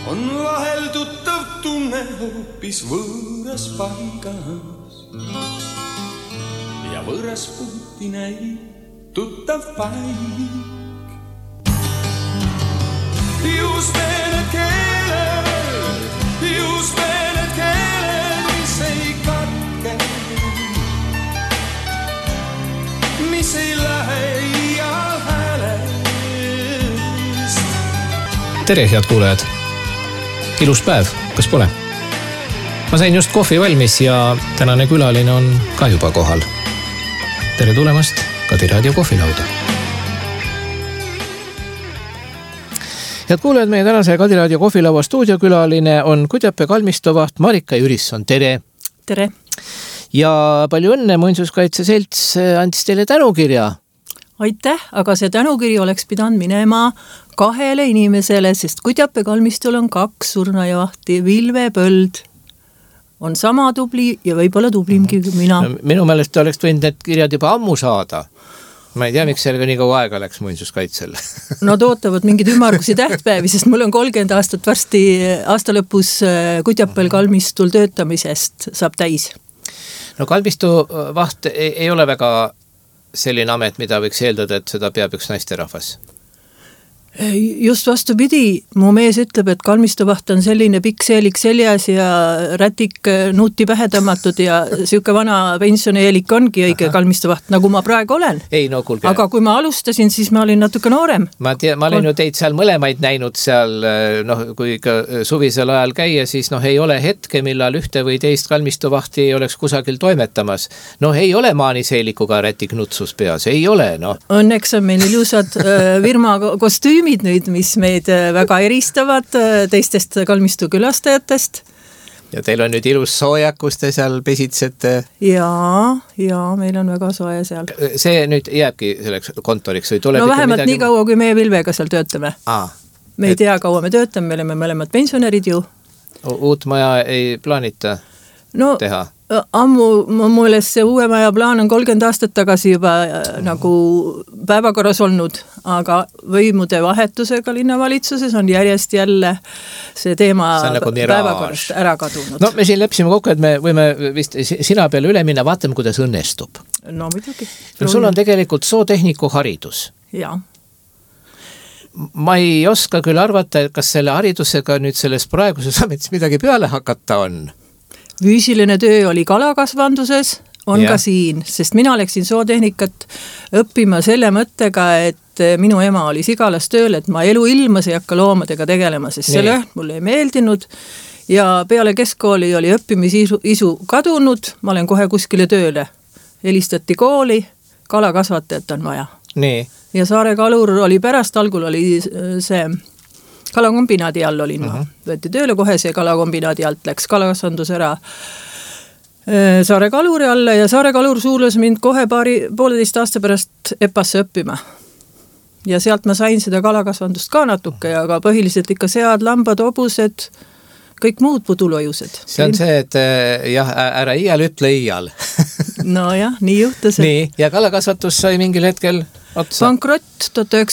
on vahel tuttav tunne hoopis võõras paigas ja võõras puuti näib tuttav paik. Just need keeled, mis ei katke, mis ei lähe iial häälest. Tere, head kuulajad! Ilus päev, kas pole? Ma sain just kohvi valmis ja tänane külaline on ka juba kohal. Tere tulemast Kadi Raadio kohvilauda. Head kuulajad, meie tänase Kadi Raadio kohvilaua stuudiokülaline on Kudjape kalmistuvaht Marika Jürisson. Tere! Tere! Ja palju õnne, Muinsuskaitse Selts andis teile tänukirja. Aitäh, aga see tänukiri oleks pidanud minema 2 inimesele, sest Kudjape kalmistul on 2 surnajavahti. Vilve Põld on sama tubli ja võib-olla tublimgi kui mina. Minu meelest te oleks võinud need kirjad juba ammu saada. Ma ei tea, miks sellega nii kaua aega läks Muinsuskaitsel. Nad ootavad mingid ümargusi tähtpäevi, sest mul on 30 aastat varsti aasta lõpus Kudjapel kalmistul töötamisest saab täis. No kalmistu vaht ei ole väga selline amet, mida võiks eeldada, et seda peab üks naisterahvas. Just vastupidi, mu mees ütleb, et kalmistuvaht on selline pikk seelik seljas ja rätik nuuti pähe tõmmatud ja siuke vana pensionieelik ongi õige kalmistuvaht, nagu ma praegu olen. Ei, no kuulge. Aga kui ma alustasin, siis ma olin natuke noorem. Ma olen ju teid seal mõlemaid näinud seal, kui ka suvisel ajal käia, siis ei ole hetke, millal ühte või teist kalmistuvahti ei oleks kusagil toimetamas. Ei ole maaniseelikuga rätik nutsus peas, ei ole, Õnneks on meil ilusad Virma kostüümi nüüd, mis meid väga eristavad teistest kalmistu külastajatest. Ja teil on nüüd ilus sooja, kus te seal pesitsete? Ja meil on väga sooja seal. See nüüd jääbki selleks kontoriks või tuleb vähemalt nii kaua, kui meie Vilvega seal töötame. Me ei tea, kaua me töötame, me oleme mõlemad pensionärid ju. Uut maja ei plaanita teha? Ammu mu meelest see uue maja plaan on 30 aastat tagasi juba nagu päevakorras olnud, aga võimude vahetusega linnavalitsuses on järjest jälle see teema nagu päevakorrast ära kadunud. Me siin lepsime kokku, et me võime vist sina peale üle minna, vaatame, kuidas õnnestub. No muidugi. Sul on tegelikult sootehniku haridus. Jaa. Ma ei oska küll arvata, et kas selle haridusega nüüd selles praeguses ametis midagi peale hakata on. Füüsiline töö oli kalakasvanduses, on ka siin, sest mina läksin sootehnikat õppima selle mõttega, et minu ema oli Sigalas tööl, et ma elu ilmas ei hakka loomadega tegelema, sest see löht mulle ei meeldinud ja peale keskkooli oli õppimisisu kadunud, ma olen kohe kuskile tööle. Helistati kooli, kalakasvatajat on vaja. Nii. Ja Saare Kalur oli pärast, algul oli see kalakombinaadi all olin ma. Võeti tööle kohe see kalakombinaadi alt, läks kalakasvandus ära Saare Kaluri alla ja Saare Kalur suulas mind kohe 1,5 aasta pärast EPAsse õppima. Ja sealt ma sain seda kalakasvandust ka natuke, aga põhiliselt ikka sead, lambad, hobused, kõik muud pudulojused. See on see, et ära iial ütle iial. Nii juhtus. Nii, ja kalakasvatus sai mingil hetkel otsa? Bankrott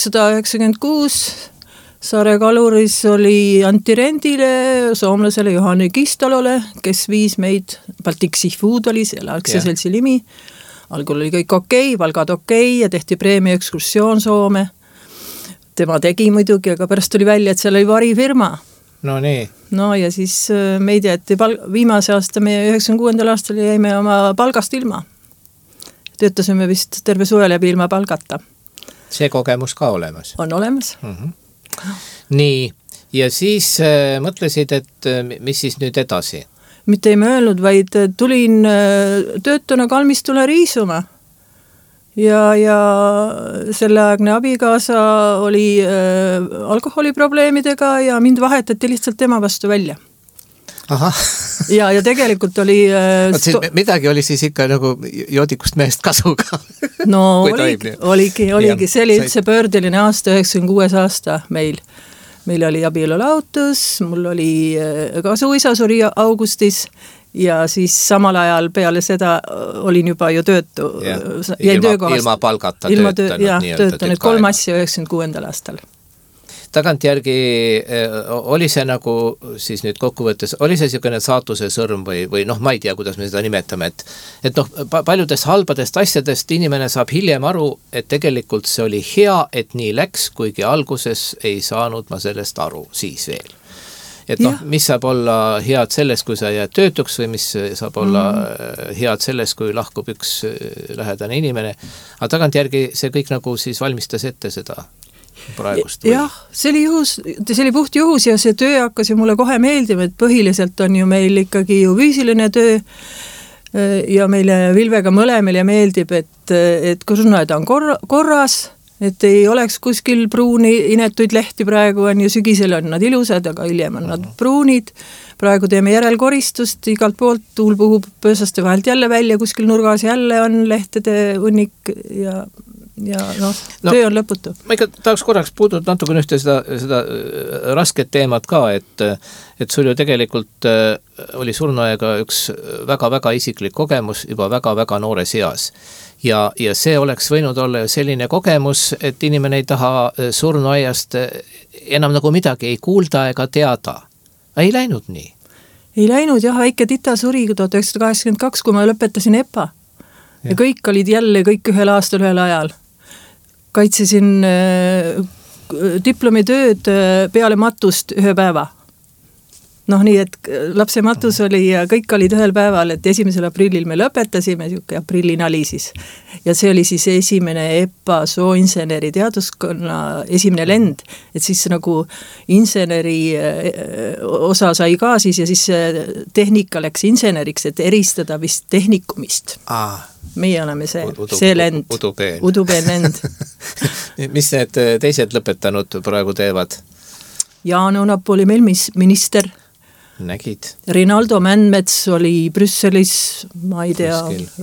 1996. Saare Kaluris oli Antti Rendile, soomlasele Johanne Kistalole, kes viis meid, Baltic Seafood oli seal aktsiaseltsi nimi. Algul oli kõik okei, palgad okei ja tehti preemia ekskursioon Soome. Tema tegi muidugi, aga pärast tuli välja, et seal oli varifirma. No nii. Ja siis meid jäeti viimase aasta, meie 96. aastal jäime oma palgast ilma. Töötasime vist terve suve läbi ilma palgata. See kogemus ka olemas? On olemas. Nii, ja siis mõtlesid, et mis siis nüüd edasi? Mitte ei mõelnud, vaid tulin töötuna kalmistule riisuma. Ja selleaegne abikaasa oli alkoholiprobleemidega ja mind vahetati lihtsalt tema vastu välja. Ahah. Ja tegelikult oli... midagi oli siis ikka nagu joodikust mehest kasu ka. oligi. See oli üldse pöördeline aasta, 96 aasta meil. Meil oli abielulahutus, mul oli ka suisa suri augustis ja siis samal ajal peale seda olin juba ju töötu. Ilma palgata töötanud. Töötanud 3 asja 96. aastal. tagantjärgi oli see nagu siis nüüd kokkuvõttes, oli see niisugune saatuse sõrm või noh, ma ei tea, kuidas me seda nimetame, et noh, paljudest halbadest asjadest inimene saab hiljem aru, et tegelikult see oli hea, et nii läks, kuigi alguses ei saanud ma sellest aru siis veel. Et noh, mis saab olla head selles, kui sa jääd töötuks või mis saab olla head selles, kui lahkub üks lähedane inimene. Aga tagantjärgi see kõik nagu siis valmistas ette seda praegust. Jah, see oli puht juhus ja see töö hakkas ju mulle kohe meeldima, et põhiliselt on ju meil ikkagi ju füüsiline töö ja meile Vilvega mõlemile meeldib, et surnuaed on korras, et ei oleks kuskil pruuni inetuid lehti praegu on ju, sügisel on nad ilusad, aga hiljem on nad pruunid. Praegu teeme järelkoristust igalt poolt, tuul puhub pöösaste vahelt jälle välja, kuskil nurgas jälle on lehtede hunnik ja noh, töö on lõputu. Ma ikka tahaks korraks puudutada natuke ühte seda rasket teemat ka, et sul ju tegelikult oli surnuaega üks väga-väga isiklik kogemus juba väga-väga noores eas. Ja see oleks võinud olla selline kogemus, et inimene ei taha surnuaiast enam nagu midagi ei kuulda ega teada. Ei läinud nii? Ei läinud jah, väike tita suri 1982, kui ma lõpetasin EPA. Ja kõik olid jälle kõik ühel aastal ühel ajal. Kaitsesin diplomitööd peale matust ühe päeva. Noh, nii et lapse matus oli ja kõik olid ühel päeval, et 1. aprillil me lõpetasime, siuke aprillinali siis. Ja see oli siis esimene EPA sooinseneri teaduskonna esimene lend, et siis nagu inseneri osa sai ka siis ja siis tehnika läks inseneriks, et eristada vist tehnikumist. Meie oleme see lend. Udupeen lend. Mis need teised lõpetanud praegu teevad? Jaan Onap oli meil minister. Nägid. Rinaldo Mändmets oli Brüsselis, ma ei tea,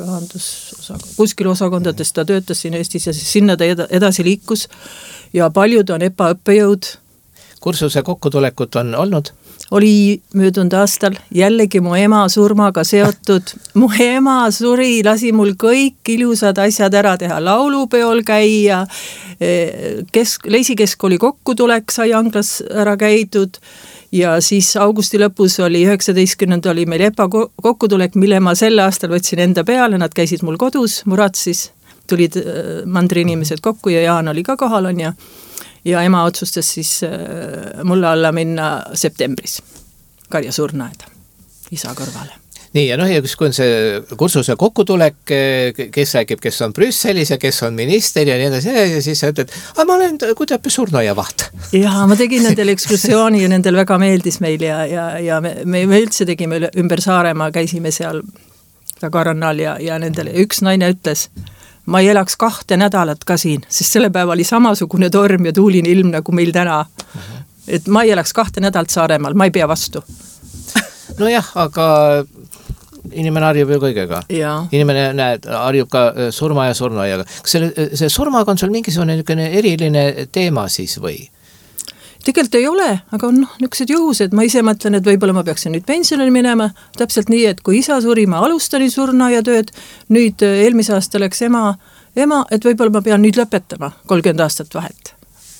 kuskil osakondades ta töötas siin Eestis ja sinna ta edasi liikus ja paljud on EPA õppejõud. Kursuse kokkutulekut on olnud? Oli möödunud aastal jällegi mu ema surmaga seotud. Mu ema suri, lasi mul kõik ilusad asjad ära teha, laulupeol käia, Leisi-keskkooli kokkutulek sai Anglas ära käidud ja siis augusti lõpus oli 19. oli meil EPA kokkutulek, mille ma selle aastal võtsin enda peale, nad käisid mul kodus, Muratsis, tulid mandri inimesed kokku ja Jaan oli ka kohal on ja ema otsustas siis mulle alla minna septembris Karja surnuaeda isa kõrvale. Nii, ja noh, ja kui on see kursuse kokkutulek, kes räägib, kes on Brüsselis ja kes on minister ja nii edasi, ja siis sa ütled, ma olen kuidagi surnuaia vaht. Ja ma tegin nendel ekskursiooni ja nendel väga meeldis meil ja me üldse tegime ümber Saaremaa, käisime seal Tagarannal ja nendele üks naine ütles, ma ei elaks 2 nädalat ka siin, sest selle päeva oli samasugune torm ja tuuline ilm nagu meil täna. Et ma ei elaks 2 nädalat Saaremaal, ma ei pea vastu. Nojah, aga inimene harjub ju kõigega. Inimene harjub ka surma ja surnuaiaga. Kas see surmaga on sul mingisugune eriline teema siis või? Tegelikult ei ole, aga on niisugused juhused. Ma ise mõtlen, et võib-olla ma peaksin nüüd pensionile minema. Täpselt nii, et kui isa suri, ma alustanin surnuaia tööd. Nüüd eelmise aasta läks ema, et võib-olla ma pean nüüd lõpetama 30 aastat vahet.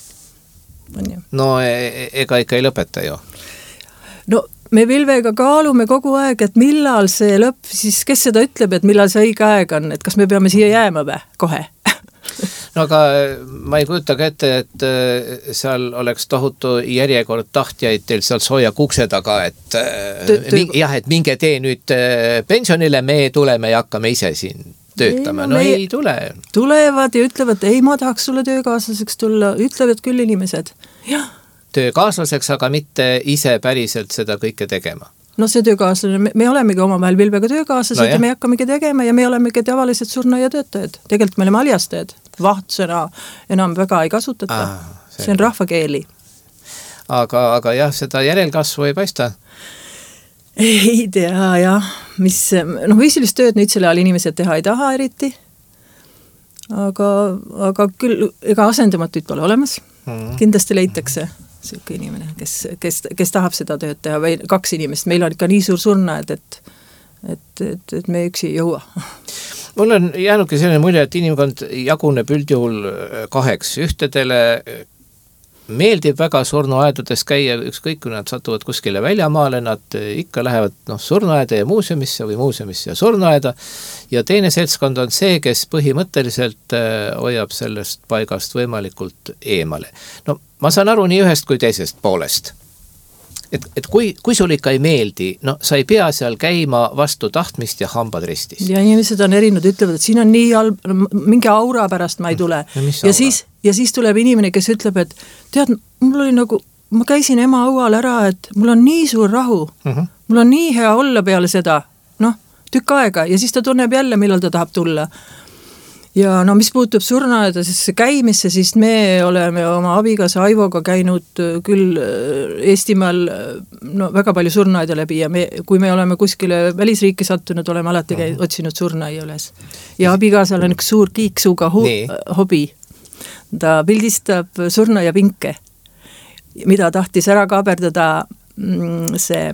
No ega ikka ei lõpeta ju. No me Vilvega kaalume kogu aeg, et millal see lõpp, siis kes seda ütleb, et millal see õige aeg on, et kas me peame siia jääma või kohe? No aga ma ei kujuta ka ette, et seal oleks tohutu järjekord tahtjaid teil seal sooja kukse taga, et et minge tee nüüd pensionile, me tuleme ja hakkame ise siin töötama. No ei tule. Tulevad ja ütlevad, ei, ma tahaks sulle töökaaslaseks tulla, ütlevad küll inimesed. Jah. Töökaaslaseks, aga mitte ise päriselt seda kõike tegema. No see töökaaslane, me olemegi omavahel Vilvega töökaaslased ja me hakkamegi tegema ja me olemegi tavalised surnuaia töötajad. Tegelikult me oleme aljastajad. Vahtsõna enam väga ei kasutata. See on rahvakeeli. Aga jah, seda järelkasvu ei paista? Ei tea, jah. Füüsilist tööd nüüd selle ajal inimesed teha ei taha eriti. Aga küll, ega asendamatuid pole olemas. Kindlasti leitakse selline inimene, kes tahab seda tööd teha või 2 inimest. Meil on ikka nii suur surnuaed, et me üksi ei jõua. Mul on jäänudki selline mulje, et inimkond jaguneb üldjuhul 2. Ühtedele meeldib väga surnuaedades käia, ükskõik kui nad satuvad kuskile väljamaale, nad ikka lähevad surnuaeda ja muuseumisse või muuseumisse ja surnuaeda ja teine seltskond on see, kes põhimõtteliselt hoiab sellest paigast võimalikult eemale. No ma saan aru nii ühest kui teisest poolest. Et kui sul ikka ei meeldi, no sa ei pea seal käima vastu tahtmist ja hambad ristis. Ja inimesed on erinevad, ütlevad, et siin on nii halb, mingi aura pärast ma ei tule. Ja siis tuleb inimene, kes ütleb, et tead, mul oli nagu, ma käisin ema aual ära, et mul on nii suur rahu, mul on nii hea olla peale seda, tükk aega ja siis ta tunneb jälle, millal ta tahab tulla. Ja mis puutub surnuaeda käimisse, siis me oleme oma abigaasa Aivoga käinud küll Eestimaal väga palju surnuaeda läbi ja kui me oleme kuskile välisriiki sattunud, oleme alati otsinud surnuaia üles. Ja abigaasal on üks suur kiiksuga hobi. Ta pildistab surnuaia pinke, mida tahtis ära kaaberdada see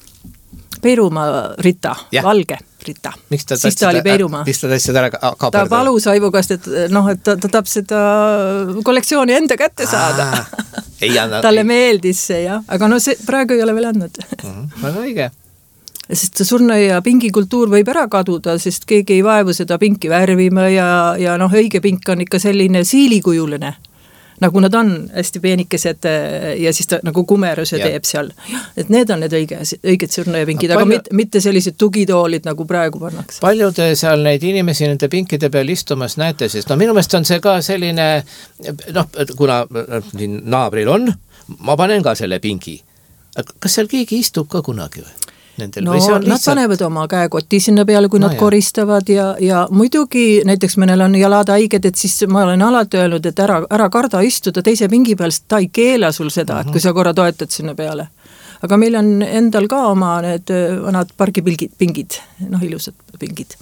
Peirumaa Rita, valge Rita. Siis ta oli Peirumaa. Miks ta tahtsid ära kaaberdada? Ta palus Aivo käest, et ta tahab seda kollektsiooni enda kätte saada. Talle meeldis see, jah. Aga see praegu ei ole veel andnud. Väga õige. Sest surnuaia pingikultuur võib ära kaduda, sest keegi ei vaevu seda pinki värvima ja õige pink on ikka selline siilikujuline. Nagu nad on hästi peenikesed ja siis ta nagu kumeruse teeb seal. Et need on need õiged surnuaiapingid, aga mitte sellised tugitoolid, nagu praegu pannakse. Palju te seal neid inimesi nende pinkide peal istumas näete, sest minu meelest on see ka selline, kuna naabril on, ma panen ka selle pingi. Kas seal keegi istub ka kunagi või? Nad panevad oma käekoti sinna peale, kui nad koristavad ja muidugi näiteks mõnel on jalad haiged, et siis ma olen alati öelnud, et ära karda istuda teise pingi peal, sest ta ei keela sul seda, et kui sa korra toetad sinna peale. Aga meil on endal ka oma need vanad pargipingid, ilusad pingid.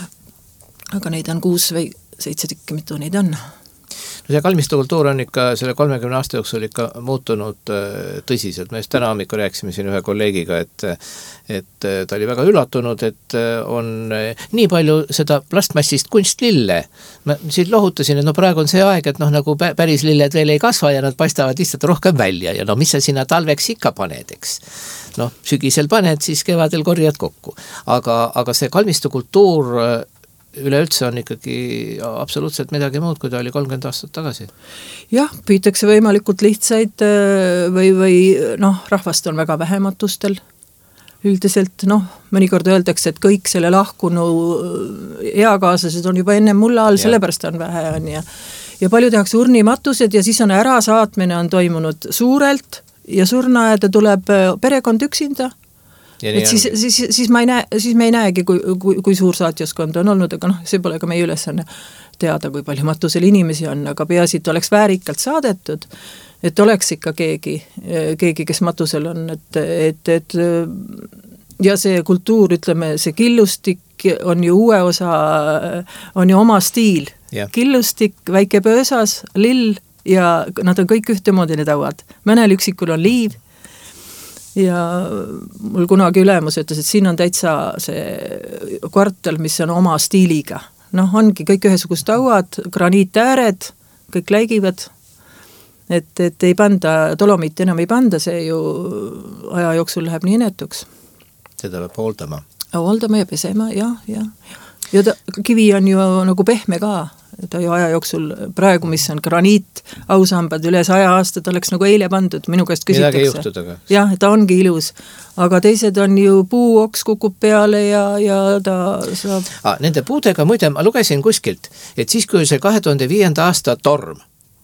Aga neid on 6 või 7 tükki, mitu neid on. See kalmistukultuur on ikka selle 30 aasta jooksul ikka muutunud tõsiselt. Me just täna hommikul rääkisime siin ühe kolleegiga, et ta oli väga üllatunud, et on nii palju seda plastmassist kunstlille. Ma siin lohutasin, et praegu on see aeg, et nagu päris lilled veel ei kasva ja nad paistavad lihtsalt rohkem välja ja mis sa sinna talveks ikka paned, eks. Sügisel paned, siis kevadel korjad kokku. Aga see kalmistukultuur üleüldse on ikkagi absoluutselt midagi muud, kui ta oli 30 aastat tagasi. Jah, püütakse võimalikult lihtsaid või rahvast on väga vähematustel. Üldiselt, mõnikord öeldakse, et kõik selle lahkunu eakaaslased on juba enne mulla all, sellepärast on vähe on ja palju tehakse urnimatused ja siis on ärasaatmine on toimunud suurelt ja surnuaeda tuleb perekond üksinda. Et siis me ei näegi, kui suur saatjaskond on olnud, aga see pole ka meie ülesanne teada, kui palju matusel inimesi on, aga peaasi, et oleks väärikalt saadetud, et oleks ikka keegi, kes matusel on, et ja see kultuur, ütleme, see killustik on ju uue osa, on ju oma stiil. Killustik, väike pöösas, lill ja nad on kõik ühtemoodi need hauad. Mõnel üksikul on liiv. Ja mul kunagi ülemus ütles, et siin on täitsa see kvartal, mis on oma stiiliga. Ongi kõik ühesugust hauad, graniitääred, kõik läigivad. Et ei panda, dolomiit enam ei panda, see ju aja jooksul läheb nii inetuks. Seda peab hooldama. Hooldama ja pesema, jah. Ja kivi on ju nagu pehme ka. Ta ju aja jooksul praegu, mis on graniit, ausambad üle 100 aastat oleks nagu eile pandud, minu käest küsitakse. Midagi ei juhtuda. Jah, ta ongi ilus, aga teised on ju puuoks kukub peale ja ta saab. Nende puudega, muide, ma lugesin kuskilt, et siis kui see 2005. aasta torm,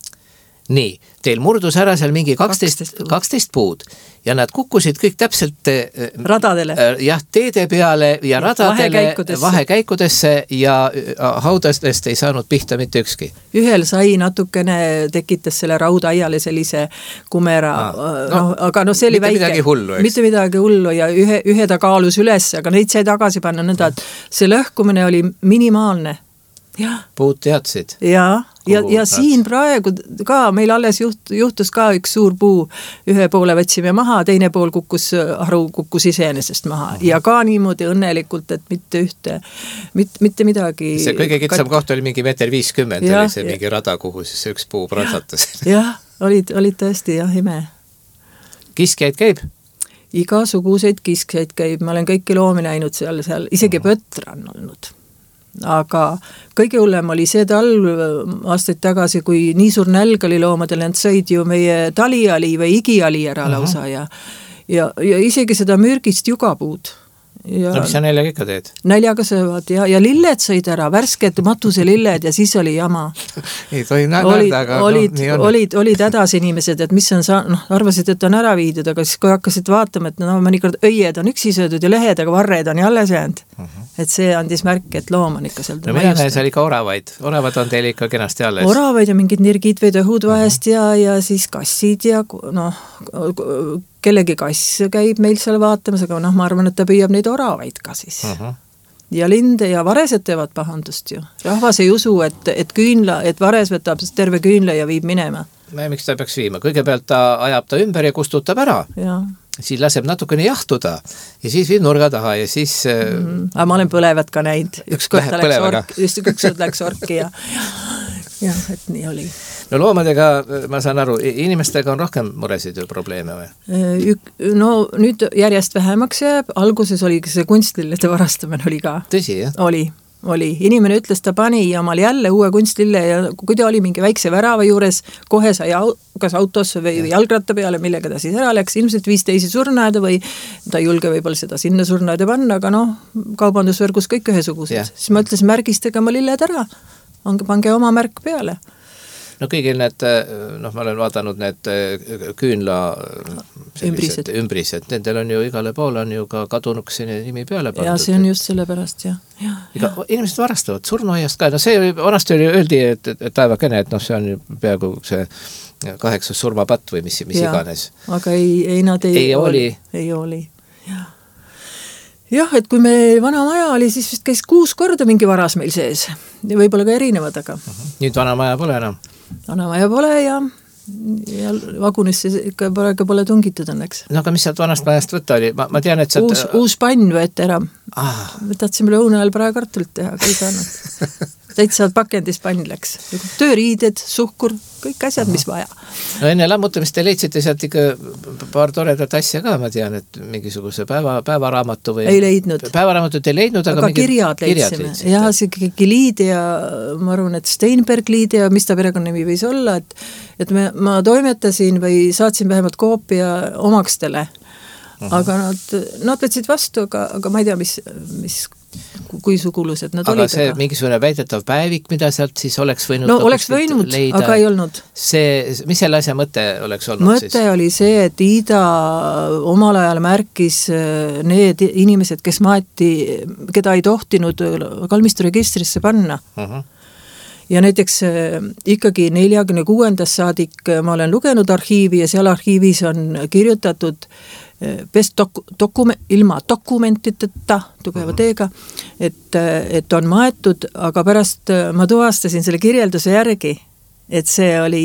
nii, teil murdus ära seal mingi 12 puud ja nad kukkusid kõik täpselt radadele. Teede peale ja radadele, vahekäikudesse ja haudastest ei saanud pihta mitte ükski. Ühel sai natukene, tekitas selle raudaiale sellise kumera, aga see oli väike. Mitte midagi hullu ja ühe ta kaalus üles, aga neid sai tagasi panna nõnda, et see lõhkumine oli minimaalne. Puud teadsid. Ja siin praegu ka meil alles juhtus ka üks suur puu, ühe poole võtsime maha, teine pool kukkus iseenesest maha ja ka niimoodi õnnelikult, et mitte midagi. See kõige kitsam koht oli mingi 1,50 m, oli see mingi rada, kuhu siis üks puu pratsatas. Jah, olid tõesti jah, ime. Kiskjaid käib? Igasuguseid kiskjaid käib, ma olen kõiki loomi näinud seal, isegi põtra on olnud. Aga kõige hullem oli see talv aastaid tagasi, kui nii suur nälg oli loomadel, nad sõid ju meie taliali või igiali ära lausa ja isegi seda mürgist jugapuud. Ja no mis sa näljaga ikka teed? Näljaga söövad ja lilled sõid ära, värsked matuselilled ja siis oli jama. Ei tohi nägada, aga nii on. Olid hädas inimesed, et mis on arvasid, et on ära viidud, aga siis kui hakkasid vaatama, et mõnikord õied on üksi söödud ja lehed, aga varred on jälle söönud. Et see andis märk, et loom on ikka seal. No meie mees oli ka oravaid. Oravad on teil ikka kenasti alles. Oravaid ja mingid nirgid või tõhud vahest ja siis kassid ja kellegi kass käib meil seal vaatamas, aga ma arvan, et ta püüab neid oravaid ka siis. Ja linde ja varesed teevad pahandust ju. Rahvas ei usu, et vares võtab terve küünle ja viib minema. Miks ta peaks viima? Kõigepealt ta ajab ta ümber ja kustutab ära. Siis laseb natukene jahtuda ja siis viib nurga taha ja siis... Aga ma olen põlevat ka näinud. Ükskord läks orki ja et nii oli. No loomadega, ma saan aru, inimestega on rohkem muresid ja probleeme või? No nüüd järjest vähemaks jääb, alguses oli see kunstlillede varastamine oli ka. Tõsi, jah? Oli. Inimene ütles, ta pani omal jälle uue kunstlille ja kui ta oli mingi väikse värava juures, kohe sai kas autosse või jalgratta peale, millega ta siis ära läks, ilmselt 5 teisi surnaeda või ta ei julge võib-olla seda sinna surnaeda panna, aga kaubandusvõrgus kõik ühesugused. Siis ma ütlesin, märgistage oma lilled ära, pange oma märk peale. No kõigil need, ma olen vaadanud need küünla ümbrised, nendel on ju igale poole on ju ka kadunuks nimi peale pandud. Ja see on just selle pärast, Inimesed varastavad surnuaiast ka, see vanasti öeldi, et taevakene, et see on peaaegu see 8 surmapatt või mis iganes. Aga ei nad ei oli. Jah, et kui meil vana maja oli, siis vist käis 6 korda mingi varas meil sees. Ja võib-olla ka erinevad, aga... Nüüd vana maja pole enam? Vana maja pole ja vagunisse ikka pole tungitud õnneks. No aga mis sealt vanast majast võtta oli? Ma tean, et sealt... Uus pann võeti ära. Me tahtsime lõuna ajal praegu kartulit teha, kõik annab. Täitsa pakendis pann läks. Tööriided, suhkur, kõik asjad, mis vaja. No enne lammutamist te leidsite sealt ikka paar toredat asja ka, ma tean, et mingisuguse päevaraamatu või... Ei leidnud. Päevaraamatut ei leidnud, aga kirjad leidsime. Ja see Liidia, ma arvan, et Steinberg Liidia, mis ta perekonnanimi võis olla, et ma toimetasin või saatsin vähemalt koopia omakstele. Aga nad võtsid vastu, aga ma ei tea, mis kui sugulused nad olid. Aga see mingisugune väidetav päevik, mida sealt siis oleks võinud... No oleks võinud, leida. Aga ei olnud. Mis selle asja mõte oleks olnud mõte siis? Oli see, et Iida omal ajal märkis need inimesed, kes maeti, keda ei tohtinud kalmisturegistrisse panna. Ja näiteks ikkagi 46. saadik ma olen lugenud arhiivi ja seal arhiivis on kirjutatud ilma dokumentideta, tugeva teega, et on maetud, aga pärast ma tuvastasin selle kirjelduse järgi, et see oli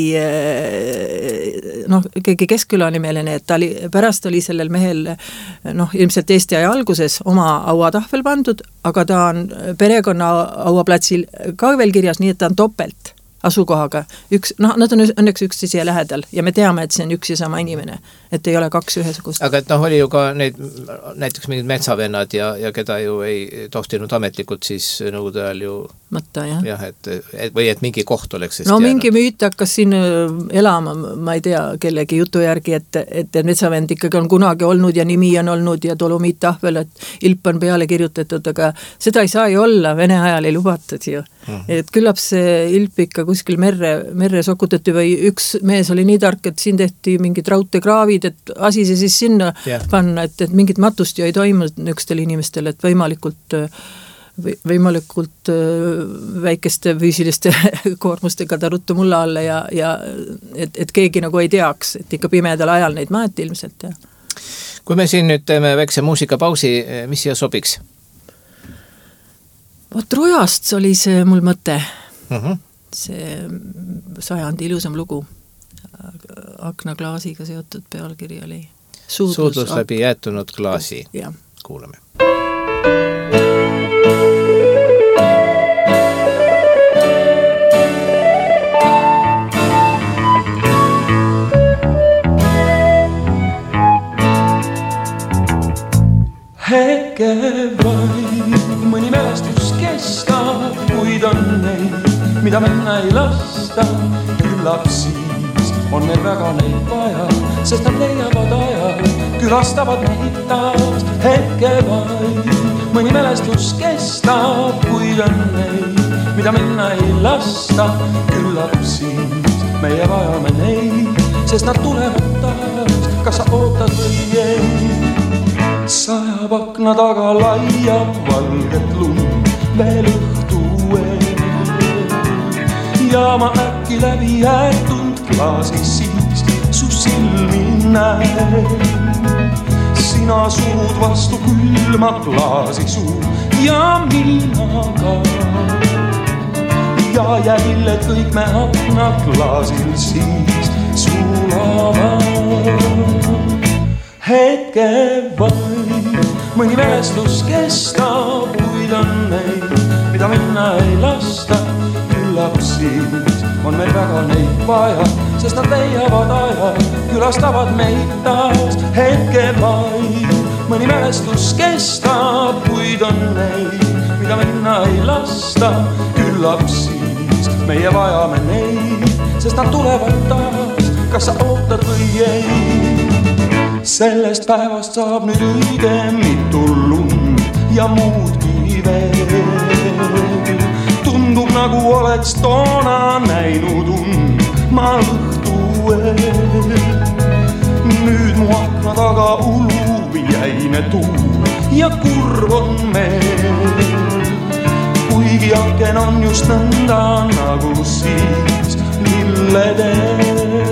keegi Keskkülanimeline, et pärast oli sellel mehel ilmselt Eesti aja alguses oma hauatahvel pandud, aga ta on perekonna hauaplatsil ka veel kirjas, nii et ta on topelt asukohaga. Nad on õnneks üksteise lähedal ja me teame, et see on üks ja sama inimene, et ei ole 2 ühesugust. Aga et oli ju ka näiteks mingid metsavennad ja keda ju ei tohtinud ametlikult siis nõukogude ajal ju mõtta, jah, või et mingi koht oleks no mingi müüt hakkas siin elama, ma ei tea, kellegi jutu järgi, et metsavend ikkagi on kunagi olnud ja nimi on olnud ja dolomiittahvel, et ilp on peale kirjutatud, aga seda ei saa ju olla, Vene ajal ei lubatud ju. Et küllap see ilp ikka kuskil merre sokutati või üks mees oli nii tark, et siin tehti mingid raudteekraavid, et asi see siis sinna panna, et mingit matust ju ei toimunud nükstel inimestel, et võimalikult väikeste füüsiliste koormustega ta ruttu mulla alla ja et keegi nagu ei teaks, et ikka pimedal ajal neid maeti ilmselt. Kui me siin nüüd teeme väikse muusikapausi, mis siia sobiks? Vot Rojast oli see mul mõte. See 100. ilusam lugu. Aknaklaasiga seotud pealkiri oli Suudlus läbi jäätunud klaasi. Ja. Kuulame. hetke vaid, mõni mälestus kestab, kuid on neid, mida minna ei lasta. Küllap siis on meil väga neid vaja, sest nad leiavad aja, külastavad meid taas. Hetke vaid, mõni mälestus kestab, kuid on neid, mida minna ei lasta. Küllap siis meie vajame neid, sest nad tulevad taas, kas sa ootad või ei. Sajab akna taga laia valget lund veel õhtu ja ma äkki läbi jäetud klaasi siis su silmi näen. Sina surud vastu külma klaasi suu ja mina ka. Ja jäliled kõik me akna klaasil siis sulavad. Hetke vaid, mõni mälestus kestab, kuid on neid, mida minna ei lasta. Küllap siis on meil väga neid vaja, sest nad leiavad aja, külastavad meid taas. Hetke vaid, mõni mälestus kestab, kuid on neid, mida minna ei lasta. Küllap siis meie vajame neid, sest nad tulevad taas, kas sa ootad või ei. Sellest päevast saab nüüd õige mitu lund ja muudki veel. Tundub nagu oleks toona näinud ma õhtu eel. Nüüd mu akna taga ulub jäine tuul ja kurv on meil. Kuigi aken on just nõnda nagu siis lilledes.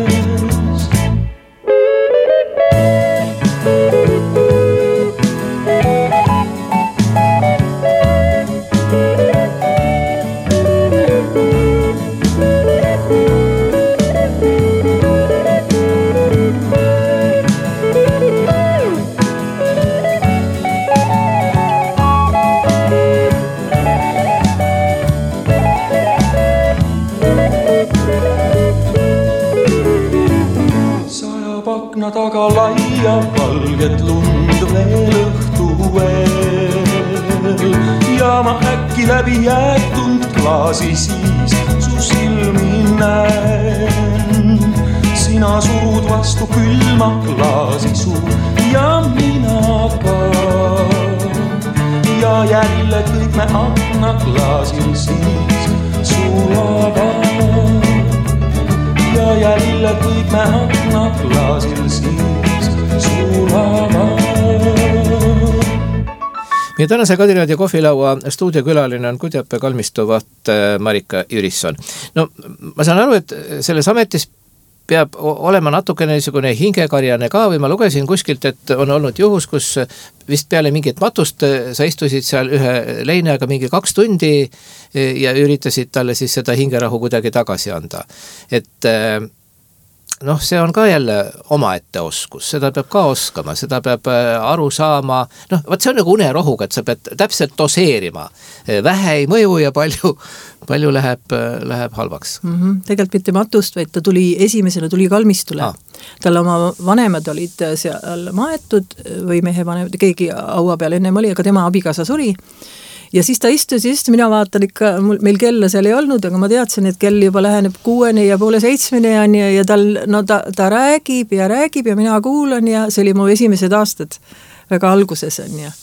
Taga laia valget lund veel õhtu ja ma äkki läbi jäetud klaasi siis su silmi näen. Sina surud vastu külma klaasi suu ja mina ka. Ja jälle kõik me akna klaasil siis sulavad. Ja jälle kõik me akna klaasil siis sulavad. Meie tänase Kadiraadio kohvilaua stuudiokülaline on Kudjape kalmistuvat Marika Jürisson. No ma saan aru, et selles ametis peab olema natukene niisugune hingekarjane ka või ma lugesin kuskilt, et on olnud juhus, kus vist peale mingit matust sa istusid seal ühe leinaga mingi 2 tundi ja üritasid talle siis seda hingerahu kuidagi tagasi anda. Et noh, see on ka jälle omaette oskus, seda peab ka oskama, seda peab aru saama, noh, võt see on nagu unerohuga, et sa pead täpselt doseerima, vähe ei mõju ja palju läheb halvaks. Tegelikult mitte matust, vaid ta esimesena tuli kalmistule. Tal oma vanemad olid seal maetud või mehe vanemad, keegi aua peal ennem oli, aga tema abikaasa suri. Ja siis ta istus, mina vaatan ikka, meil kella seal ei olnud, aga ma teadsin, et kell juba läheneb 6 ja poole 7 ja ta räägib ja mina kuulan ja see oli mu esimesed aastad väga alguses on ja.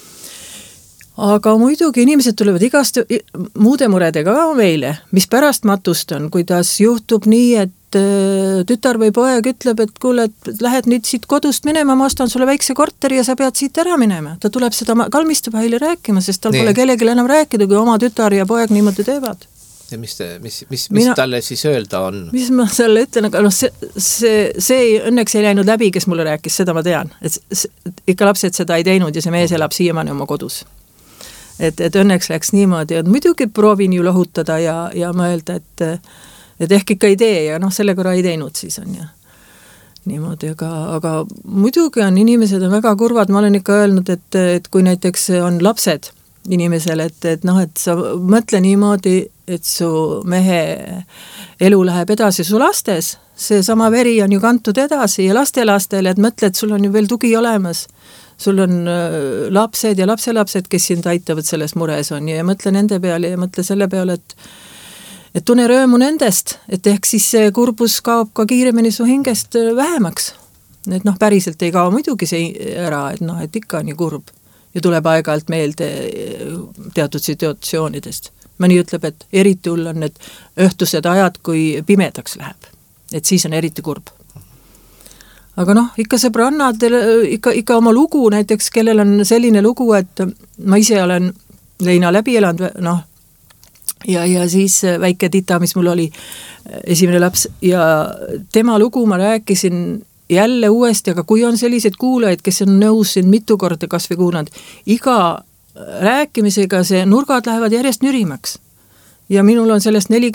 Aga muidugi inimesed tulevad igast muude muredega ka meile, mis pärast matust on, kuidas juhtub nii, et tütar või poeg ütleb, et kuule, et lähed nüüd siit kodust minema, ma ostan sulle väikse korteri ja sa pead siit ära minema. Ta tuleb seda kalmistupäile rääkima, sest tal pole kellelgi enam rääkida, kui oma tütar ja poeg niimoodi teevad. Ja mis talle siis öelda on? Mis ma selle ütlen, aga see õnneks ei läinud läbi, kes mulle rääkis, seda ma tean. Et ikka lapsed seda ei teinud ja see mees elab siiamaani oma kodus. Et õnneks läks niimoodi, et muidugi proovin ju lohutada ja mõelda, et ehk ikka ei tee ja selle korra ei teinud siis on ja niimoodi, aga muidugi on inimesed on väga kurvad, ma olen ikka öelnud, et kui näiteks on lapsed inimesel, et sa mõtle niimoodi, et su mehe elu läheb edasi su lastes, see sama veri on ju kantud edasi ja lastelastele, et mõtle, et sul on ju veel tugi olemas. sul on lapsed ja lapselapsed, kes sind aitavad selles mures on ja mõtle nende peale ja mõtle selle peale, et tunne rõõmu nendest, et ehk siis see kurbus kaob ka kiiremini su hingest vähemaks. Et päriselt ei kao muidugi see ära, et ikka nii kurb ja tuleb aeg-ajalt meelde teatud situatsioonidest. Mõni ütleb, et eriti hull on need õhtused ajad, kui pimedaks läheb. Et siis on eriti kurb. Aga ikka sõbrannad, ikka oma lugu näiteks, kellel on selline lugu, et ma ise olen leina läbi elanud, ja siis väike tita, mis mul oli esimene laps ja tema lugu ma rääkisin jälle uuesti, aga kui on sellised kuulajaid, kes on nõus siin mitu korda kas või kuulanud, iga rääkimisega see nurgad lähevad järjest nürimaks. Ja minul on sellest üle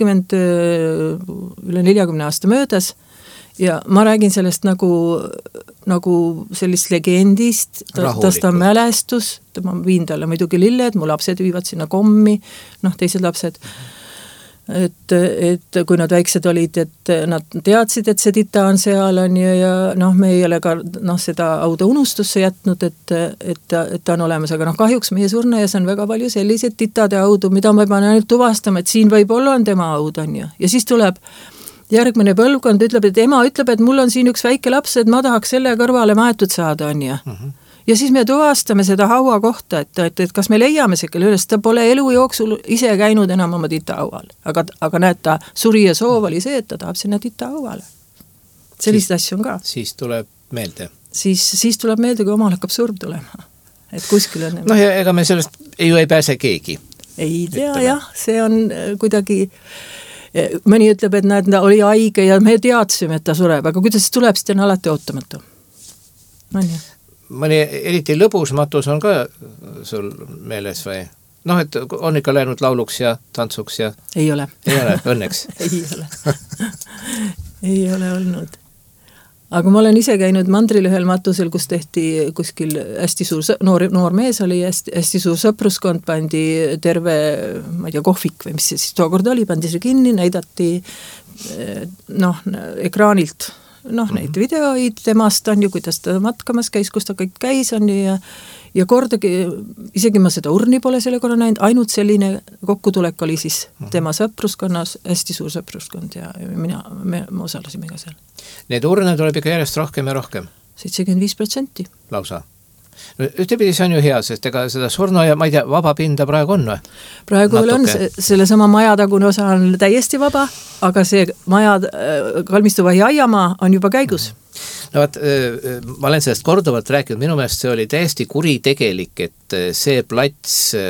40 aasta möödas ja ma räägin sellest nagu sellist legendist, tast on mälestus, ma viin talle muidugi lilled, mu lapsed viivad sinna kommi, teised lapsed, et kui nad väiksed olid, et nad teadsid, et see tita on seal on ja me ei ole ka seda auda unustusse jätnud, et ta on olemas, aga kahjuks meie surnajas on väga palju selliseid titade audu, mida ma pean ainult tuvastama, et siin võib-olla on tema aud on ja siis tuleb järgmine põlvkond ütleb, et ema ütleb, et mul on siin üks väike laps, et ma tahaks selle kõrvale maetud saada on ja ja siis me tuvastame seda haua kohta, et kas me leiame see kelle üles, ta pole elu jooksul ise käinud enam oma tita haual, aga näed, ta suri ja soov oli see, et ta tahab sinna tita hauale. Sellised asju on ka. Siis tuleb meelde. Siis tuleb meelde, kui omal hakkab surm tulema. Et kuskil on... ja ega me sellest ju ei pääse keegi. Ei tea, jah, see on kuidagi... Mõni ütleb, et näed, ta oli haige ja me teadsime, et ta sureb, aga kuidas see tuleb, siis ta on alati ootamatu. Mõni eriti lõbus matus on ka sul meeles või? Et on ikka läinud lauluks ja tantsuks ja... Ei ole, õnneks. Ei ole. Ei ole olnud. Aga ma olen ise käinud mandril ühel matusel, kus tehti kuskil hästi suur, noor mees oli, hästi suur sõpruskond, pandi terve, ma ei tea, kohvik või mis see siis tookord oli, pandi see kinni, näidati ekraanilt, neid videoid temast on ju, kuidas ta matkamas käis, kus ta kõik käis on ja kordagi, isegi ma seda urni pole selle korra näinud, ainult selline kokkutulek oli siis tema sõpruskonnas, hästi suur sõpruskond ja me osalasime ka seal. Need urne tuleb ikka järjest rohkem ja rohkem? 75%. Lausa? Ühtepidi see on ju hea, sest ega seda surnu ja ma ei tea, vaba pinda praegu on või? Praegu on selle sama majatagune osa on täiesti vaba, aga see maja kalmistuvahi aiamaa on juba käigus. No vaat, ma olen sellest korduvalt rääkinud, minu meelest see oli täiesti kuritegelik, et see plats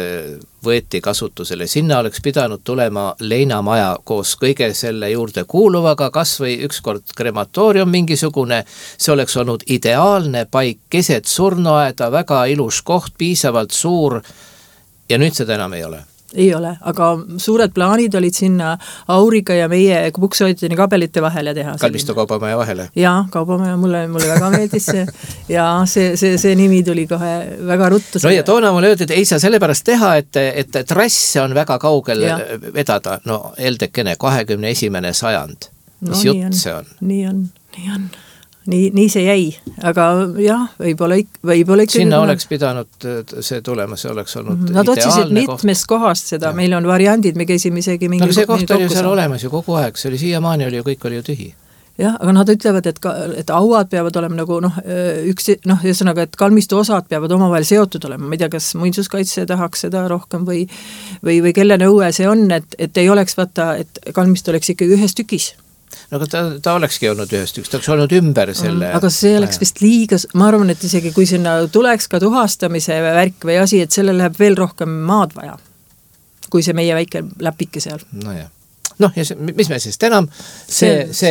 võeti kasutusele. Sinna oleks pidanud tulema leinamaja koos kõige selle juurde kuuluvaga, kas või ükskord krematoorium mingisugune, see oleks olnud ideaalne paik, keset surnuaeda, väga ilus koht, piisavalt suur ja nüüd seda enam ei ole. Ei ole, aga suured plaanid olid sinna Auriga ja meie Puksoitini kabelite vahele teha. Kalmistu kaubamaja vahele? Jaa, kaubamaja, mulle väga meeldis see ja see nimi tuli kohe väga ruttu. No ja toona mulle öeldi, et ei saa sellepärast teha, et trass on väga kaugel vedada. No eldekene, 21. sajand. Mis jutt see on? Nii on. Nii see jäi, aga jah, võib-olla ikka... Sinna oleks pidanud see tulema, see oleks olnud ideaalne koht. Nad otsisid mitmest kohast seda, meil on variandid, me käisime isegi mingi... No see koht oli seal olemas ju kogu aeg, see oli siiamaani oli ju, kõik oli ju tühi. Jah, aga nad ütlevad, et auad peavad olema nagu ühesõnaga, et kalmistu osad peavad omavahel seotud olema, ma ei tea, kas muinsuskaitse tahaks seda rohkem või kelle nõue see on, et ei oleks vaata, et kalmist oleks ikkagi ühes tükis. No aga ta olekski olnud ühest üks, ta oleks olnud ümber selle... Aga see oleks vist liiga, ma arvan, et isegi kui sinna tuleks ka tuhastamise värk või asi, et selle läheb veel rohkem maad vaja, kui see meie väike läpike seal. No jah. Ja mis me siis enam, see